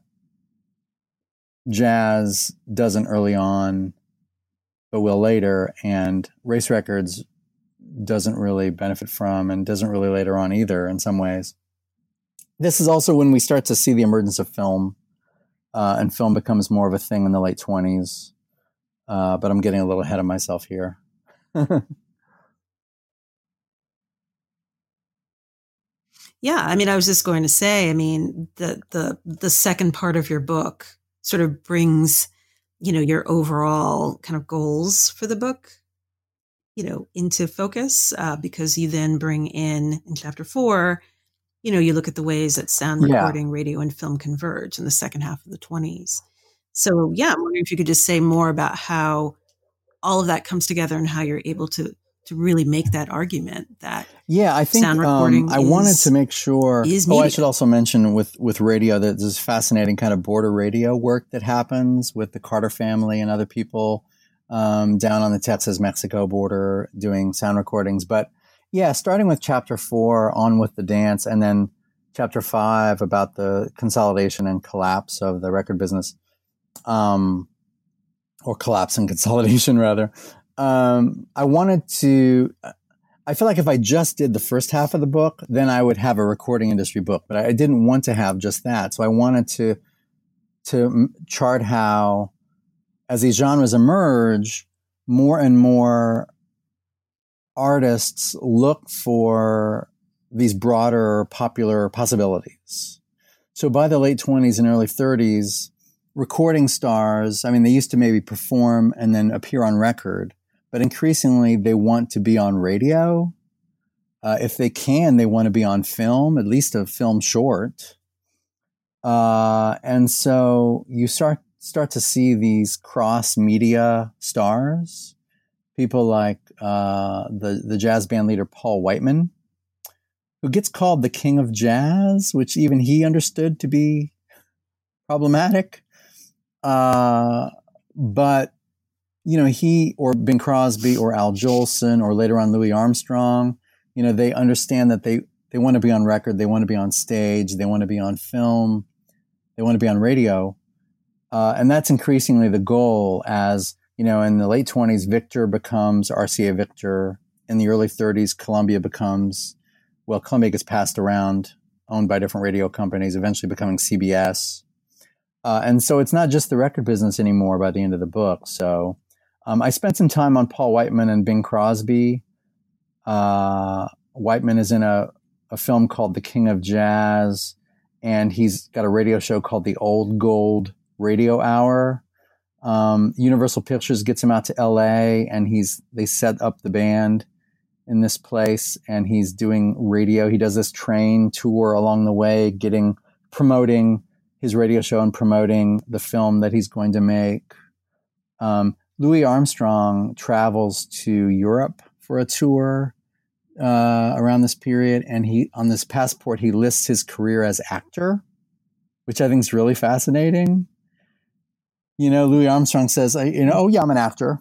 Speaker 3: jazz doesn't early on, but will later, and race records doesn't really benefit from and doesn't really later on either in some ways. This is also when we start to see the emergence of film, uh, and film becomes more of a thing in the late twenties. Uh, but I'm getting a little ahead of myself here.
Speaker 2: Yeah, I mean, I was just going to say, I mean, the the the second part of your book sort of brings, you know, your overall kind of goals for the book, you know, into focus, uh, because you then bring in, in chapter four, you know, you look at the ways that sound recording, yeah. radio, and film converge in the second half of the twenties. So, yeah, I'm wondering if you could just say more about how all of that comes together and how you're able to to really make that argument that
Speaker 3: yeah, I think
Speaker 2: sound recording
Speaker 3: um, I
Speaker 2: is,
Speaker 3: wanted to make sure.
Speaker 2: Is
Speaker 3: oh, I should also mention with with radio that there's fascinating kind of border radio work that happens with the Carter family and other people um, down on the Texas-Mexico border doing sound recordings. But yeah, starting with chapter four, on with the dance, and then chapter five about the consolidation and collapse of the record business, um, or collapse and consolidation rather. Um, I wanted to, I feel like if I just did the first half of the book, then I would have a recording industry book, but I didn't want to have just that. So I wanted to, to chart how, as these genres emerge, more and more artists look for these broader popular possibilities. So by the late twenties and early thirties, recording stars, I mean, they used to maybe perform and then appear on record, but increasingly they want to be on radio. Uh, if they can, they want to be on film, at least a film short. Uh, and so you start start to see these cross-media stars, people like uh, the, the jazz band leader Paul Whiteman, who gets called the king of jazz, which even he understood to be problematic. Uh, but you know, he or Bing Crosby or Al Jolson or later on Louis Armstrong, you know, they understand that they, they want to be on record, they want to be on stage, they want to be on film, they want to be on radio. Uh, and that's increasingly the goal as, you know, in the late twenties, Victor becomes R C A Victor. In the early thirties, Columbia becomes, well, Columbia gets passed around, owned by different radio companies, eventually becoming C B S. Uh, and so it's not just the record business anymore by the end of the book. So um, I spent some time on Paul Whiteman and Bing Crosby. Uh, Whiteman is in a, a film called The King of Jazz, and he's got a radio show called The Old Gold Radio Hour. Um, Universal Pictures gets him out to L A, and he's they set up the band in this place, and he's doing radio. He does this train tour along the way, getting promoting his radio show and promoting the film that he's going to make. Um, Louis Armstrong travels to Europe for a tour uh, around this period, and he on this passport he lists his career as actor, which I think is really fascinating. You know, Louis Armstrong says, "You know, oh yeah, I'm an actor,"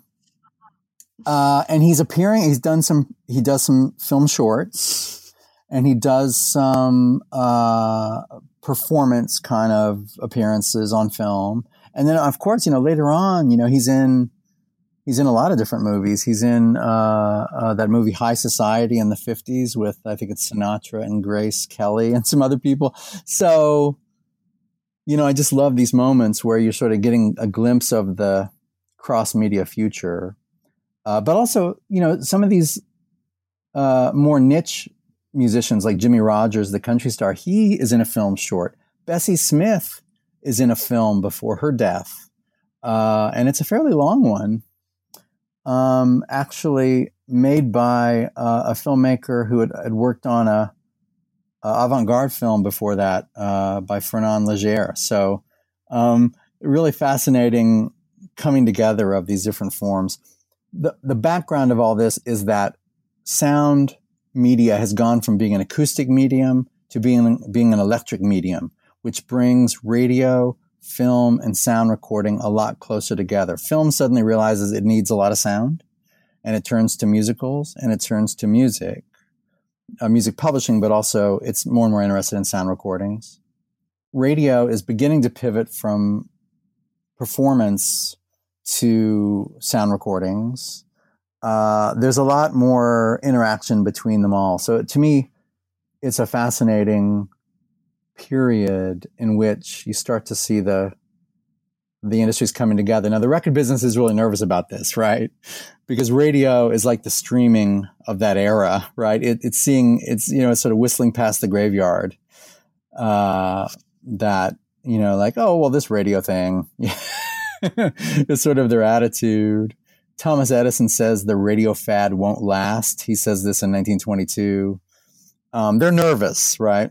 Speaker 3: uh, and he's appearing. He's done some. He does some film shorts, and he does some uh, performance kind of appearances on film. And then, of course, you know, later on, you know, he's in. He's in a lot of different movies. He's in uh, uh, that movie High Society in the fifties with, I think it's Sinatra and Grace Kelly and some other people. So, you know, I just love these moments where you're sort of getting a glimpse of the cross-media future. Uh, but also, you know, some of these uh, more niche musicians like Jimmie Rodgers, the country star, he is in a film short. Bessie Smith is in a film before her death. Uh, and it's a fairly long one, um, actually made by uh, a filmmaker who had, had worked on a, a avant-garde film before that uh, by Fernand Léger. So um, really fascinating coming together of these different forms. The, the background of all this is that sound media has gone from being an acoustic medium to being, being an electric medium, which brings radio, film, and sound recording a lot closer together. Film suddenly realizes it needs a lot of sound, and it turns to musicals, and it turns to music, uh, music publishing, but also it's more and more interested in sound recordings. Radio is beginning to pivot from performance to sound recordings. Uh, there's a lot more interaction between them all. So to me, it's a fascinating period in which you start to see the the industries coming together. Now, the record business is really nervous about this, right? Because radio is like the streaming of that era, right? It, it's seeing, it's, you know, it's sort of whistling past the graveyard. Uh, that, you know, like, oh, well, this radio thing. It's sort of their attitude. Thomas Edison says the radio fad won't last. He says this in nineteen twenty-two. Um, they're nervous, right?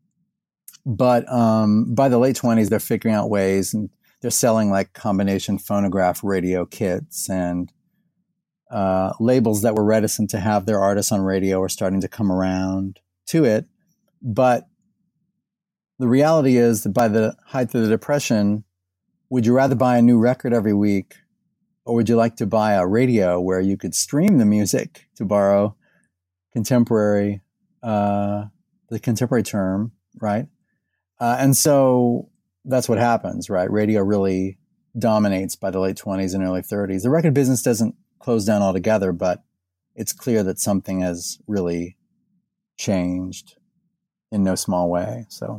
Speaker 3: But um, by the late twenties, they're figuring out ways, and they're selling like combination phonograph radio kits, and uh, labels that were reticent to have their artists on radio are starting to come around to it. But the reality is that by the height of the Depression, would you rather buy a new record every week, or would you like to buy a radio where you could stream the music, to borrow contemporary, uh, the contemporary term, right? Uh, and so that's what happens, right? Radio really dominates by the late twenties and early thirties. The record business doesn't close down altogether, but it's clear that something has really changed in no small way. So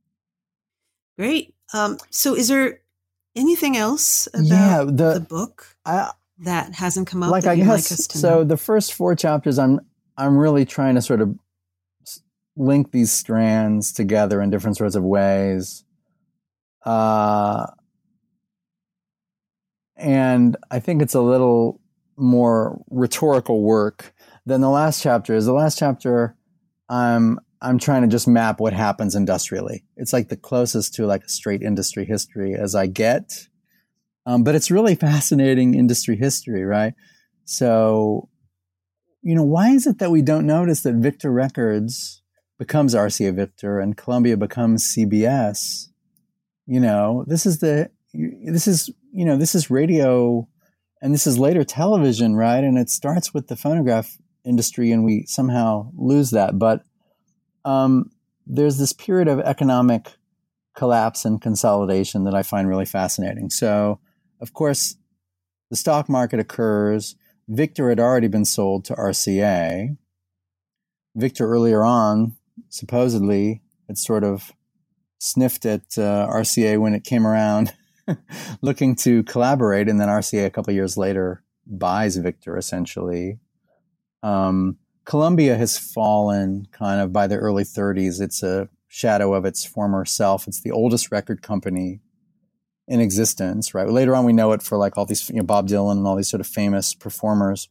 Speaker 2: great. Um, so is there anything else about
Speaker 3: yeah, the,
Speaker 2: the book
Speaker 3: I,
Speaker 2: that hasn't come up
Speaker 3: like
Speaker 2: that
Speaker 3: I
Speaker 2: you'd
Speaker 3: guess,
Speaker 2: like us to
Speaker 3: so
Speaker 2: know?
Speaker 3: the first four chapters, I'm I'm really trying to sort of link these strands together in different sorts of ways. Uh, and I think it's a little more rhetorical work than the last chapter is. The last chapter, I'm I'm trying to just map what happens industrially. It's like the closest to like a straight industry history as I get. Um, but it's really fascinating industry history, right? So, you know, why is it that we don't notice that Victor Records becomes R C A Victor and Columbia becomes C B S? You know, this is the, this is, you know, this is radio and this is later television, right? And it starts with the phonograph industry and we somehow lose that. But um, there's this period of economic collapse and consolidation that I find really fascinating. So, of course, the stock market occurs. Victor had already been sold to R C A. Victor earlier on, supposedly, had sort of sniffed at uh, R C A when it came around looking to collaborate. And then R C A a couple of years later buys Victor, essentially. Um, Columbia has fallen kind of by the early thirties. It's a shadow of its former self. It's the oldest record company in existence, right? Later on, we know it for like all these, you know, Bob Dylan and all these sort of famous performers.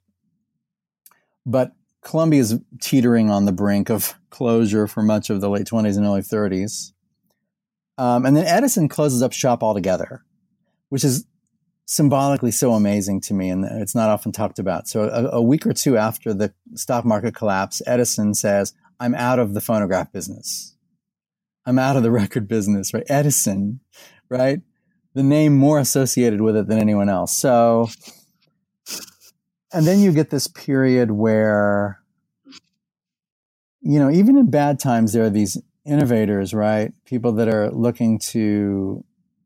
Speaker 3: But Columbia is teetering on the brink of closure for much of the late twenties and early thirties. Um, and then Edison closes up shop altogether, which is symbolically so amazing to me, and it's not often talked about. So a, a week or two after the stock market collapse, Edison says, I'm out of the phonograph business. I'm out of the record business, right? Edison, right? The name more associated with it than anyone else. So, and then you get this period where, you know, even in bad times, there are these innovators, right? People that are looking to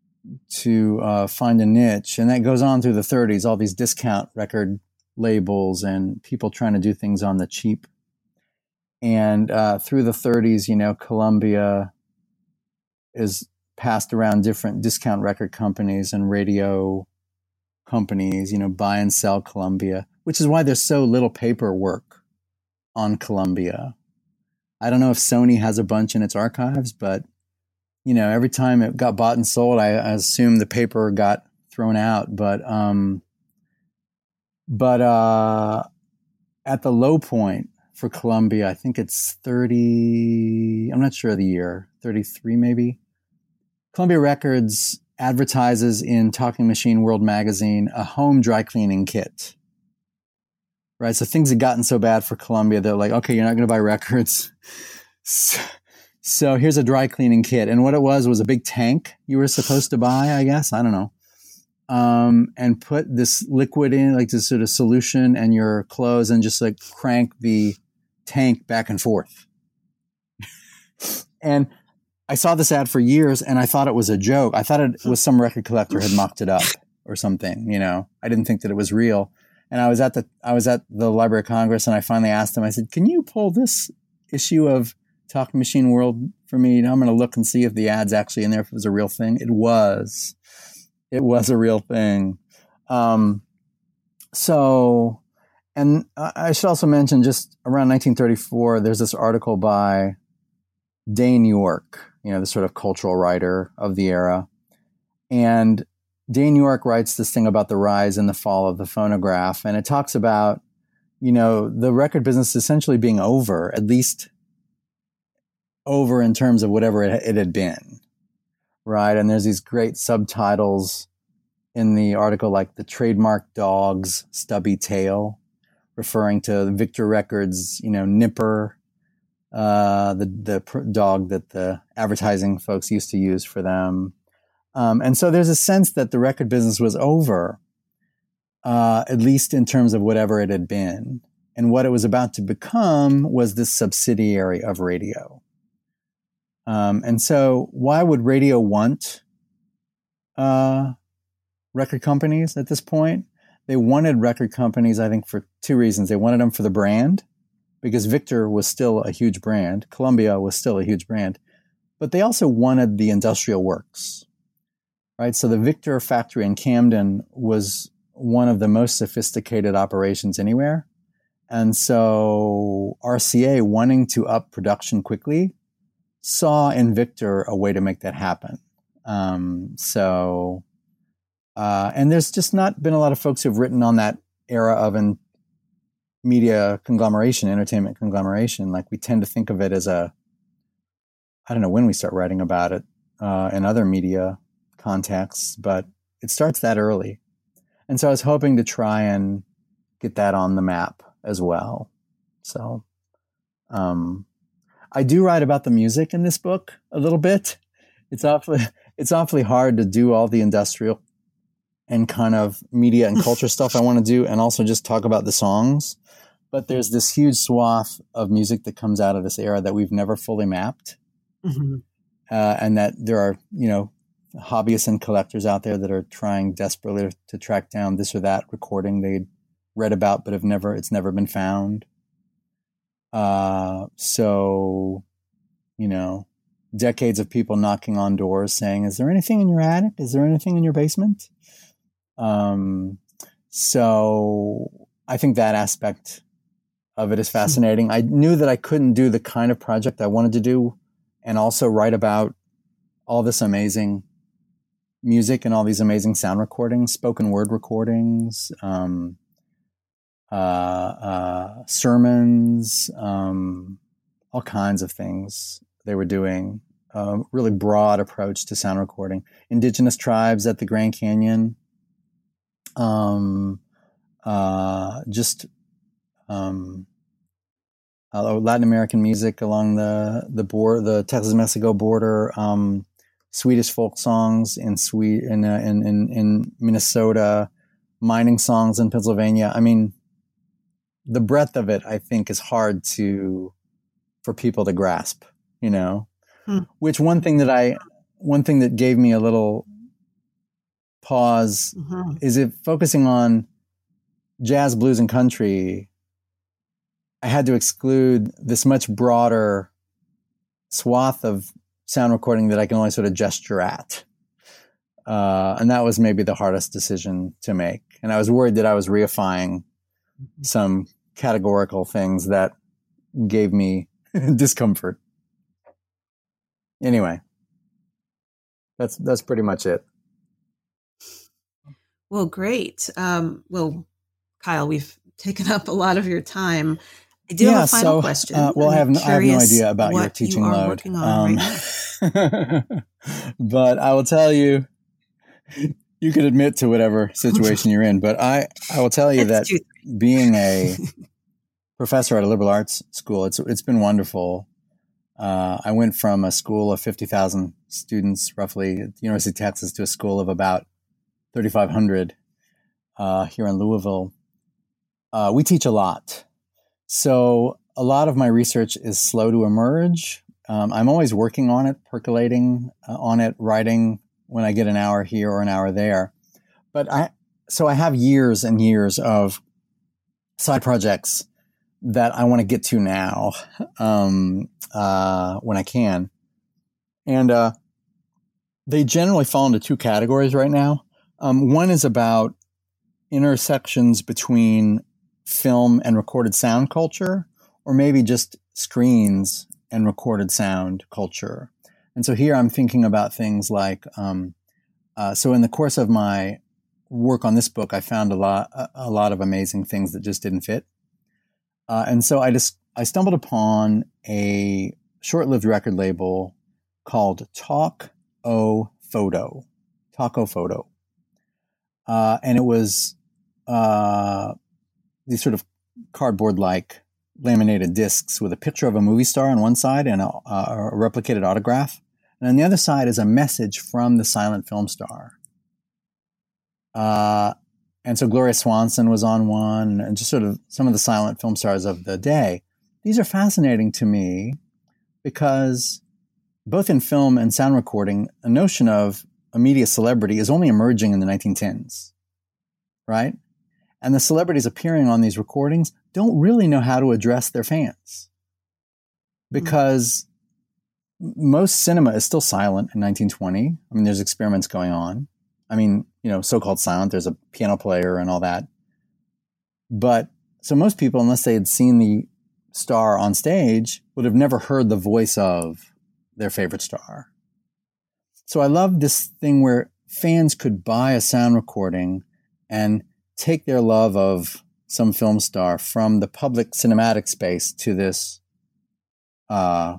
Speaker 3: to uh, find a niche. And that goes on through the thirties, all these discount record labels and people trying to do things on the cheap. And uh, through the thirties, you know, Columbia is passed around different discount record companies and radio companies, you know, buy and sell Columbia, which is why there's so little paperwork on Columbia. I don't know if Sony has a bunch in its archives, but, you know, every time it got bought and sold, I, I assume the paper got thrown out. But, um, but uh, at the low point for Columbia, I think it's thirty, I'm not sure of the year, thirty-three maybe. Columbia Records advertises in Talking Machine World magazine a home dry cleaning kit. Right, so things had gotten so bad for Columbia, they're like, okay, you're not going to buy records. So, so here's a dry cleaning kit. And what it was was a big tank you were supposed to buy, I guess. I don't know. Um, and put this liquid in, like this sort of solution, and your clothes, and just like crank the tank back and forth. And I saw this ad for years, and I thought it was a joke. I thought it was some record collector had mocked it up or something. You know, I didn't think that it was real. And I was at the I was at the Library of Congress, and I finally asked him. I said, "Can you pull this issue of Talking Machine World for me? You know, I'm going to look and see if the ad's actually in there, if it was a real thing." It was. It was a real thing. Um, so, and I should also mention, just around nineteen thirty-four, there's this article by Dane York, you know, the sort of cultural writer of the era. And Dane York writes this thing about the rise and the fall of the phonograph. And it talks about, you know, the record business essentially being over, at least over in terms of whatever it, it had been. Right. And there's these great subtitles in the article, like "The Trademark Dog's Stubby Tail," referring to Victor Records, you know, Nipper, uh, the, the pr- dog that the advertising folks used to use for them. Um, and so there's a sense that the record business was over, uh, at least in terms of whatever it had been. And what it was about to become was this subsidiary of radio. Um, and so why would radio want uh, record companies at this point? They wanted record companies, I think, for two reasons. They wanted them for the brand, because Victor was still a huge brand. Columbia was still a huge brand. But they also wanted the industrial works, right? So the Victor factory in Camden was one of the most sophisticated operations anywhere. And so R C A, wanting to up production quickly, saw in Victor a way to make that happen. Um, so, uh, and there's just not been a lot of folks who've written on that era of an media conglomeration, entertainment conglomeration. Like, we tend to think of it as a, I don't know when we start writing about it uh, in other media contexts, but it starts that early. And so I was hoping to try and get that on the map as well. So, um, I do write about the music in this book a little bit. It's awfully, it's awfully hard to do all the industrial and kind of media and culture stuff I want to do, and also just talk about the songs. But there's this huge swath of music that comes out of this era that we've never fully mapped. Mm-hmm. Uh, and that there are, you know, hobbyists and collectors out there that are trying desperately to, to track down this or that recording they read about, but have never, it's never been found. Uh, so, you know, decades of people knocking on doors saying, "Is there anything in your attic? Is there anything in your basement?" Um, so I think that aspect of it is fascinating. I knew that I couldn't do the kind of project I wanted to do and also write about all this amazing music and all these amazing sound recordings, spoken word recordings, um, uh, uh, sermons, um, all kinds of things they were doing. A really broad approach to sound recording. Indigenous tribes at the Grand Canyon. Um, uh, just, um, uh, Latin American music along the, the border, the Texas-Mexico border, um, Swedish folk songs in Sweden, in, uh, in, in, in Minnesota, mining songs in Pennsylvania. I mean, the breadth of it, I think, is hard to, for people to grasp, you know, hmm. which one thing that I, one thing that gave me a little pause mm-hmm. is it focusing on jazz, blues, and country. I had to exclude this much broader swath of sound recording that I can only sort of gesture at. Uh, and that was maybe the hardest decision to make. And I was worried that I was reifying some categorical things that gave me discomfort. Anyway, that's that's pretty much it.
Speaker 2: Well, great. Um, well, Kyle, we've taken up a lot of your time. I do
Speaker 3: yeah,
Speaker 2: have a final
Speaker 3: so,
Speaker 2: question.
Speaker 3: Uh, well, I have, no, I have no idea about your teaching
Speaker 2: you
Speaker 3: load.
Speaker 2: Um, right
Speaker 3: but I will tell you, you can admit to whatever situation you're in. But I, I will tell you that being a professor at a liberal arts school, it's it's been wonderful. Uh, I went from a school of fifty thousand students, roughly, at the University of Texas, to a school of about thirty-five hundred uh, here in Louisville. Uh, we teach a lot. So a lot of my research is slow to emerge. Um, I'm always working on it, percolating uh, on it, writing when I get an hour here or an hour there. But I, so I have years and years of side projects that I want to get to now um, uh, when I can. And uh, they generally fall into two categories right now. Um, one is about intersections between film and recorded sound culture, or maybe just screens and recorded sound culture. And so here I'm thinking about things like, um, uh, so in the course of my work on this book, I found a lot, a, a lot of amazing things that just didn't fit. Uh, and so I just, I stumbled upon a short-lived record label called Talk O Photo, Talk O Photo. Uh, and it was, uh, these sort of cardboard-like laminated discs with a picture of a movie star on one side and a, a replicated autograph. And on the other side is a message from the silent film star. Uh, and so Gloria Swanson was on one, and just sort of some of the silent film stars of the day. These are fascinating to me because both in film and sound recording, a notion of a media celebrity is only emerging in the nineteen tens, right? And the celebrities appearing on these recordings don't really know how to address their fans because mm-hmm. most cinema is still silent in nineteen twenty. I mean, there's experiments going on. I mean, you know, so-called silent, there's a piano player and all that. But so most people, unless they had seen the star on stage, would have never heard the voice of their favorite star. So I love this thing where fans could buy a sound recording and take their love of some film star from the public cinematic space to this uh,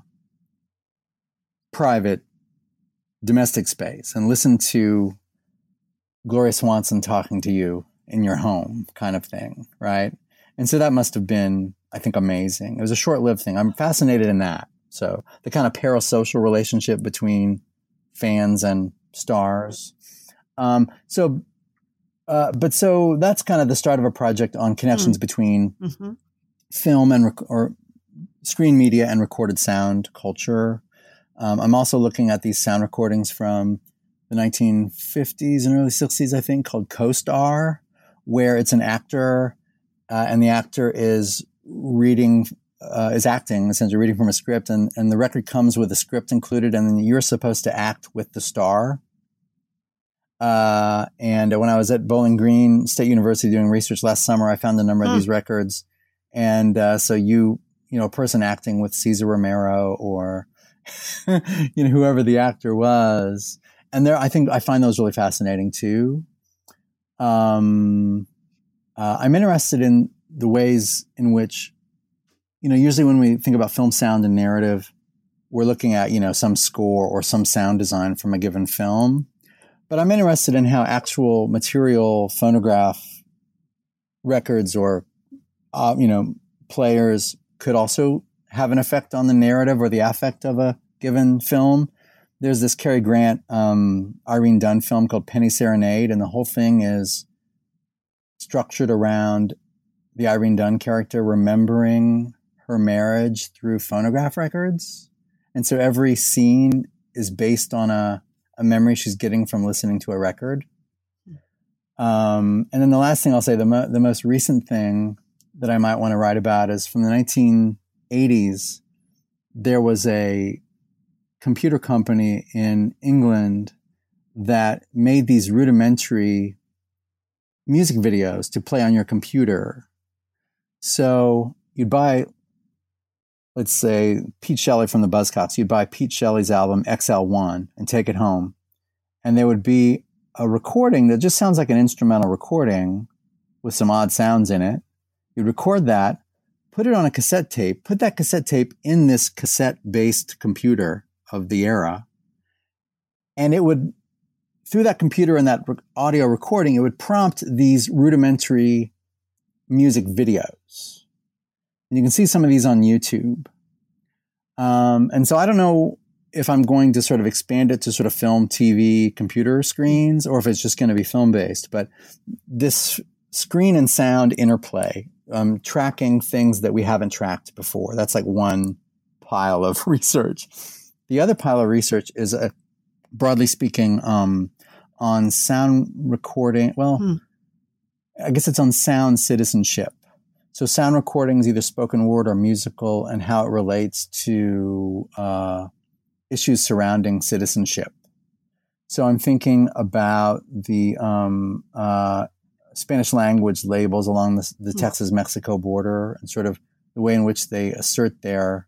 Speaker 3: private domestic space and listen to Gloria Swanson talking to you in your home kind of thing, right? And so that must have been, I think, amazing. It was a short-lived thing. I'm fascinated in that. So the kind of parasocial relationship between fans and stars. Um, so Uh, but so that's kind of the start of a project on connections mm. between mm-hmm. film and rec- or screen media and recorded sound culture. Um, I'm also looking at these sound recordings from the nineteen fifties and early sixties, I think, called Co-Star, where it's an actor uh, and the actor is reading, uh, is acting, essentially reading from a script, and, and the record comes with a script included, and then you're supposed to act with the star. Uh, and when I was at Bowling Green State University doing research last summer, I found a number of mm. these records. And, uh, so you, you know, a person acting with Cesar Romero or, you know, whoever the actor was. And there, I think I find those really fascinating too. Um, uh, I'm interested in the ways in which, you know, usually when we think about film sound and narrative, we're looking at, you know, some score or some sound design from a given film. But I'm interested in how actual material phonograph records or, uh, you know, players could also have an effect on the narrative or the affect of a given film. There's this Cary Grant, um, Irene Dunn film called Penny Serenade, and the whole thing is structured around the Irene Dunn character remembering her marriage through phonograph records. And so every scene is based on a a memory she's getting from listening to a record. Um, and then the last thing I'll say, the, mo- the most recent thing that I might want to write about is from the nineteen eighties. There was a computer company in England that made these rudimentary music videos to play on your computer. So you'd buy, let's say, Pete Shelley from the Buzzcocks. You'd buy Pete Shelley's album X L one and take it home. And there would be a recording that just sounds like an instrumental recording with some odd sounds in it. You'd record that, put it on a cassette tape, put that cassette tape in this cassette-based computer of the era, and it would, through that computer and that audio recording, it would prompt these rudimentary music videos. And you can see some of these on YouTube. Um, and so I don't know if I'm going to sort of expand it to sort of film, T V, computer screens, or if it's just going to be film-based. But this screen and sound interplay, um, tracking things that we haven't tracked before, that's like one pile of research. The other pile of research is, a, broadly speaking, um, on sound recording. Well, hmm. I guess it's on sound citizenship. So sound recordings, either spoken word or musical, and how it relates to uh, issues surrounding citizenship. So I'm thinking about the um, uh, Spanish language labels along the, the hmm. Texas-Mexico border and sort of the way in which they assert their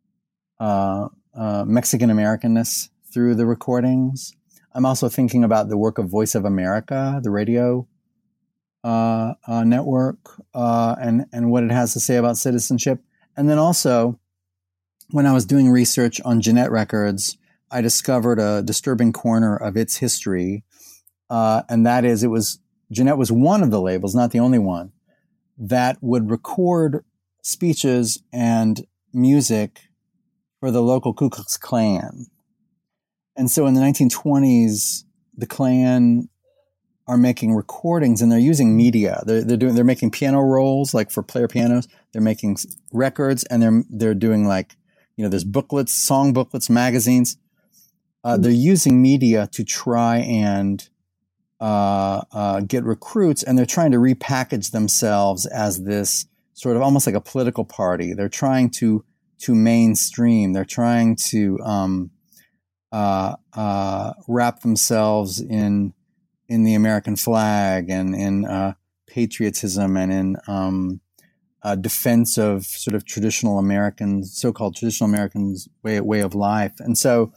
Speaker 3: uh, uh, Mexican-Americanness through the recordings. I'm also thinking about the work of Voice of America, the radio uh, uh, network, uh, and, and what it has to say about citizenship. And then also, when I was doing research on Gennett Records, I discovered a disturbing corner of its history, uh, and that is it was, Gennett was one of the labels, not the only one, that would record speeches and music for the local Ku Klux Klan. And so in the nineteen twenties, the Klan are making recordings and they're using media. They're, they're doing, they're making piano rolls, like for player pianos. They're making records, and they're, they're doing like, you know, there's booklets, song booklets, magazines. Uh, they're using media to try and uh, uh, get recruits, and they're trying to repackage themselves as this sort of almost like a political party. They're trying to to mainstream. They're trying to um, uh, uh, wrap themselves in in the American flag and in uh, patriotism and in um, uh, defense of sort of traditional American, so-called traditional Americans' way way of life. And so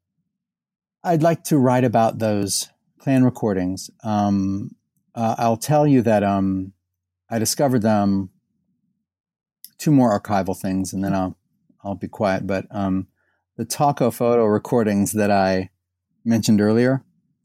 Speaker 3: I'd like to write about those Klan recordings. Um, uh, I'll tell you that um, I discovered them. Two more archival things, and then I'll I'll be quiet. But um, the Taco photo recordings that I mentioned earlier,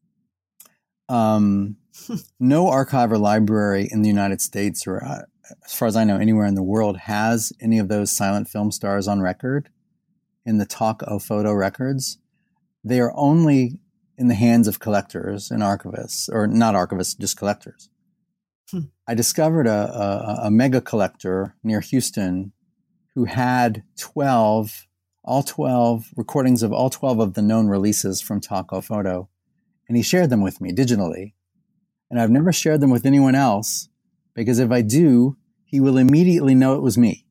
Speaker 3: um, no archive or library in the United States, or uh, as far as I know, anywhere in the world, has any of those silent film stars on record in the Taco photo records. They are only in the hands of collectors and archivists, or not archivists, just collectors. Hmm. I discovered a, a, a mega collector near Houston who had twelve, all twelve recordings of all twelve of the known releases from Taco Photo, and he shared them with me digitally. And I've never shared them with anyone else, because if I do, he will immediately know it was me.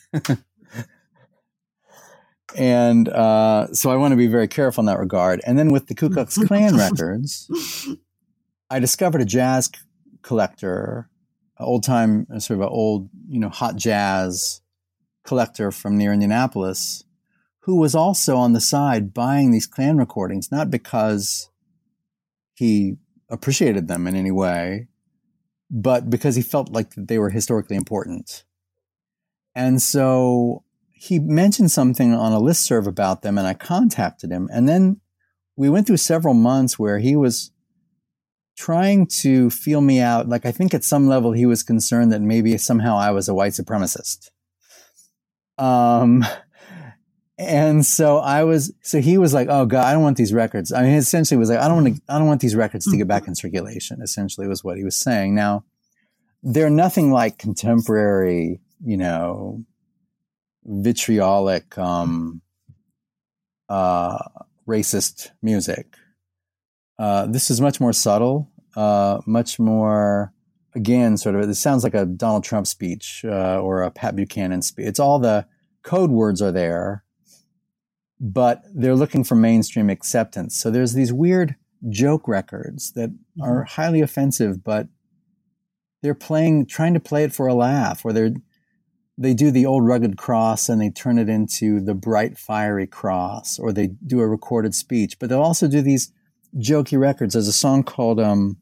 Speaker 3: And uh, so I want to be very careful in that regard. And then with the Ku Klux Klan records, I discovered a jazz collector, an old-time, sort of an old, you know, hot jazz collector from near Indianapolis, who was also on the side buying these Klan recordings, not because he appreciated them in any way, but because he felt like they were historically important. And so he mentioned something on a listserv about them, and I contacted him. And then we went through several months where he was trying to feel me out. Like, I think at some level he was concerned that maybe somehow I was a white supremacist. Um, and so I was, so he was like, oh God, I don't want these records. I mean, he essentially was like, I don't want to, I don't want these records to get back in circulation, essentially was what he was saying. Now, they're nothing like contemporary, you know, vitriolic, um, uh, racist music. Uh, this is much more subtle, uh, much more, again, sort of, it sounds like a Donald Trump speech, uh, or a Pat Buchanan speech. It's all the code words are there, but they're looking for mainstream acceptance. So there's these weird joke records that mm-hmm. are highly offensive, but they're playing, trying to play it for a laugh, or they're, they do the old rugged cross and they turn it into the bright, fiery cross, or they do a recorded speech. But they'll also do these jokey records. There's a song called, um,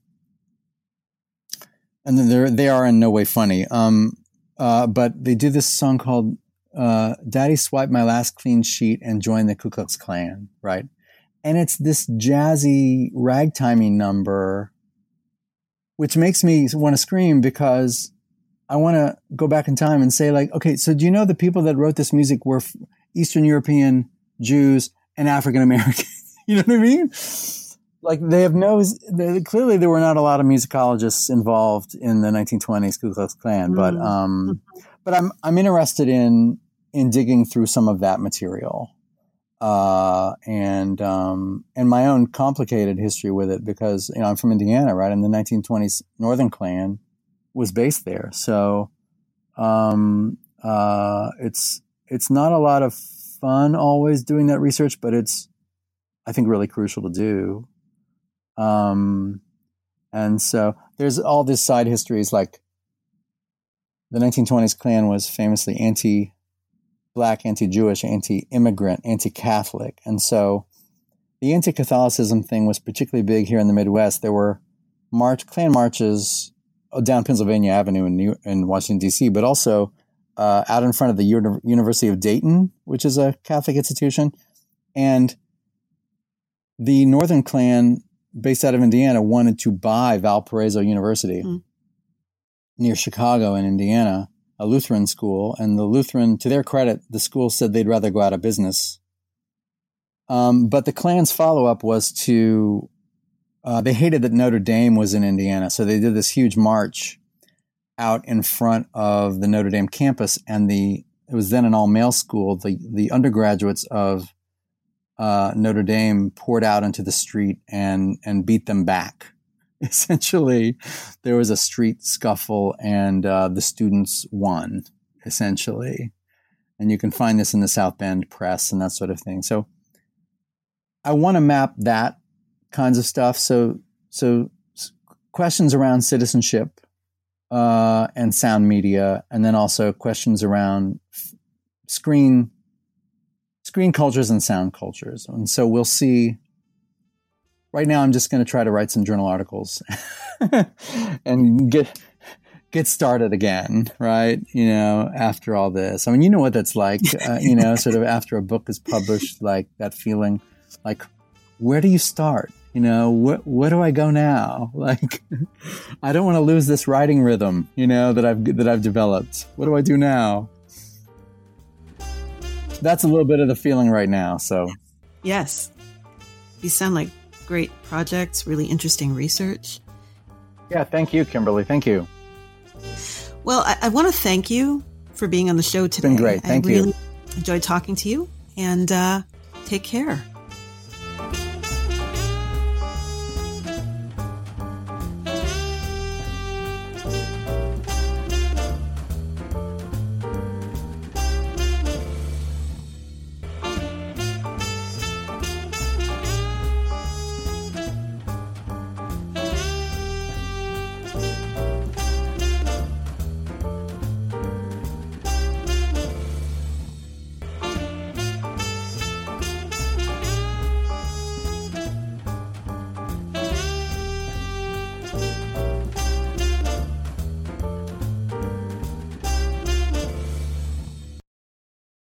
Speaker 3: and then they're, they are in no way funny. Um, uh, but they do this song called, uh, Daddy Swiped My Last Clean Sheet and Joined the Ku Klux Klan, right? And it's this jazzy ragtimey number, which makes me want to scream because I want to go back in time and say, like, okay, so do you know the people that wrote this music were Eastern European, Jews, and African Americans? You know what I mean? Like, they have no, they, clearly there were not a lot of musicologists involved in the nineteen twenties Ku Klux Klan, mm. but, um, but I'm, I'm interested in, in digging through some of that material, uh, and, um, and my own complicated history with it because, you know, I'm from Indiana, right? And the nineteen twenties Northern Klan was based there. So, um, uh, it's, it's not a lot of fun always doing that research, but it's, I think, really crucial to do. Um, and so there's all these side histories, like the nineteen twenties Klan was famously anti-Black, anti-Jewish, anti-immigrant, anti-Catholic. And so the anti-Catholicism thing was particularly big here in the Midwest. There were march, Klan marches down Pennsylvania Avenue in, New, in Washington, D C, but also uh, out in front of the Uni- University of Dayton, which is a Catholic institution. And the Northern Klan, based out of Indiana, wanted to buy Valparaiso University mm. near Chicago in Indiana, a Lutheran school. And the Lutheran, to their credit, the school said they'd rather go out of business. Um, but the Klan's follow-up was to... Uh, they hated that Notre Dame was in Indiana, so they did this huge march out in front of the Notre Dame campus, and the it was then an all-male school. The the undergraduates of uh, Notre Dame poured out into the street and and beat them back. Essentially, there was a street scuffle, and uh, the students won. Essentially, and you can find this in the South Bend Press and that sort of thing. So, I want to map that kinds of stuff. So, so questions around citizenship, uh, and sound media, and then also questions around f- screen, screen cultures and sound cultures. And so we'll see. Right now, I'm just going to try to write some journal articles and get, get started again. Right. You know, after all this, I mean, you know what that's like, uh, you know, sort of after a book is published, like that feeling like, where do you start? You know, wh- where do I go now? Like, I don't want to lose this writing rhythm, you know, that I've that I've developed. What do I do now? That's a little bit of the feeling right now. So,
Speaker 2: yes, these sound like great projects, really interesting research.
Speaker 3: Yeah, thank you, Kimberly. Thank you.
Speaker 2: Well, I, I want to thank you for being on the show today.
Speaker 3: It's been great. Thank
Speaker 2: I
Speaker 3: you.
Speaker 2: really enjoyed talking to you, and uh, take care.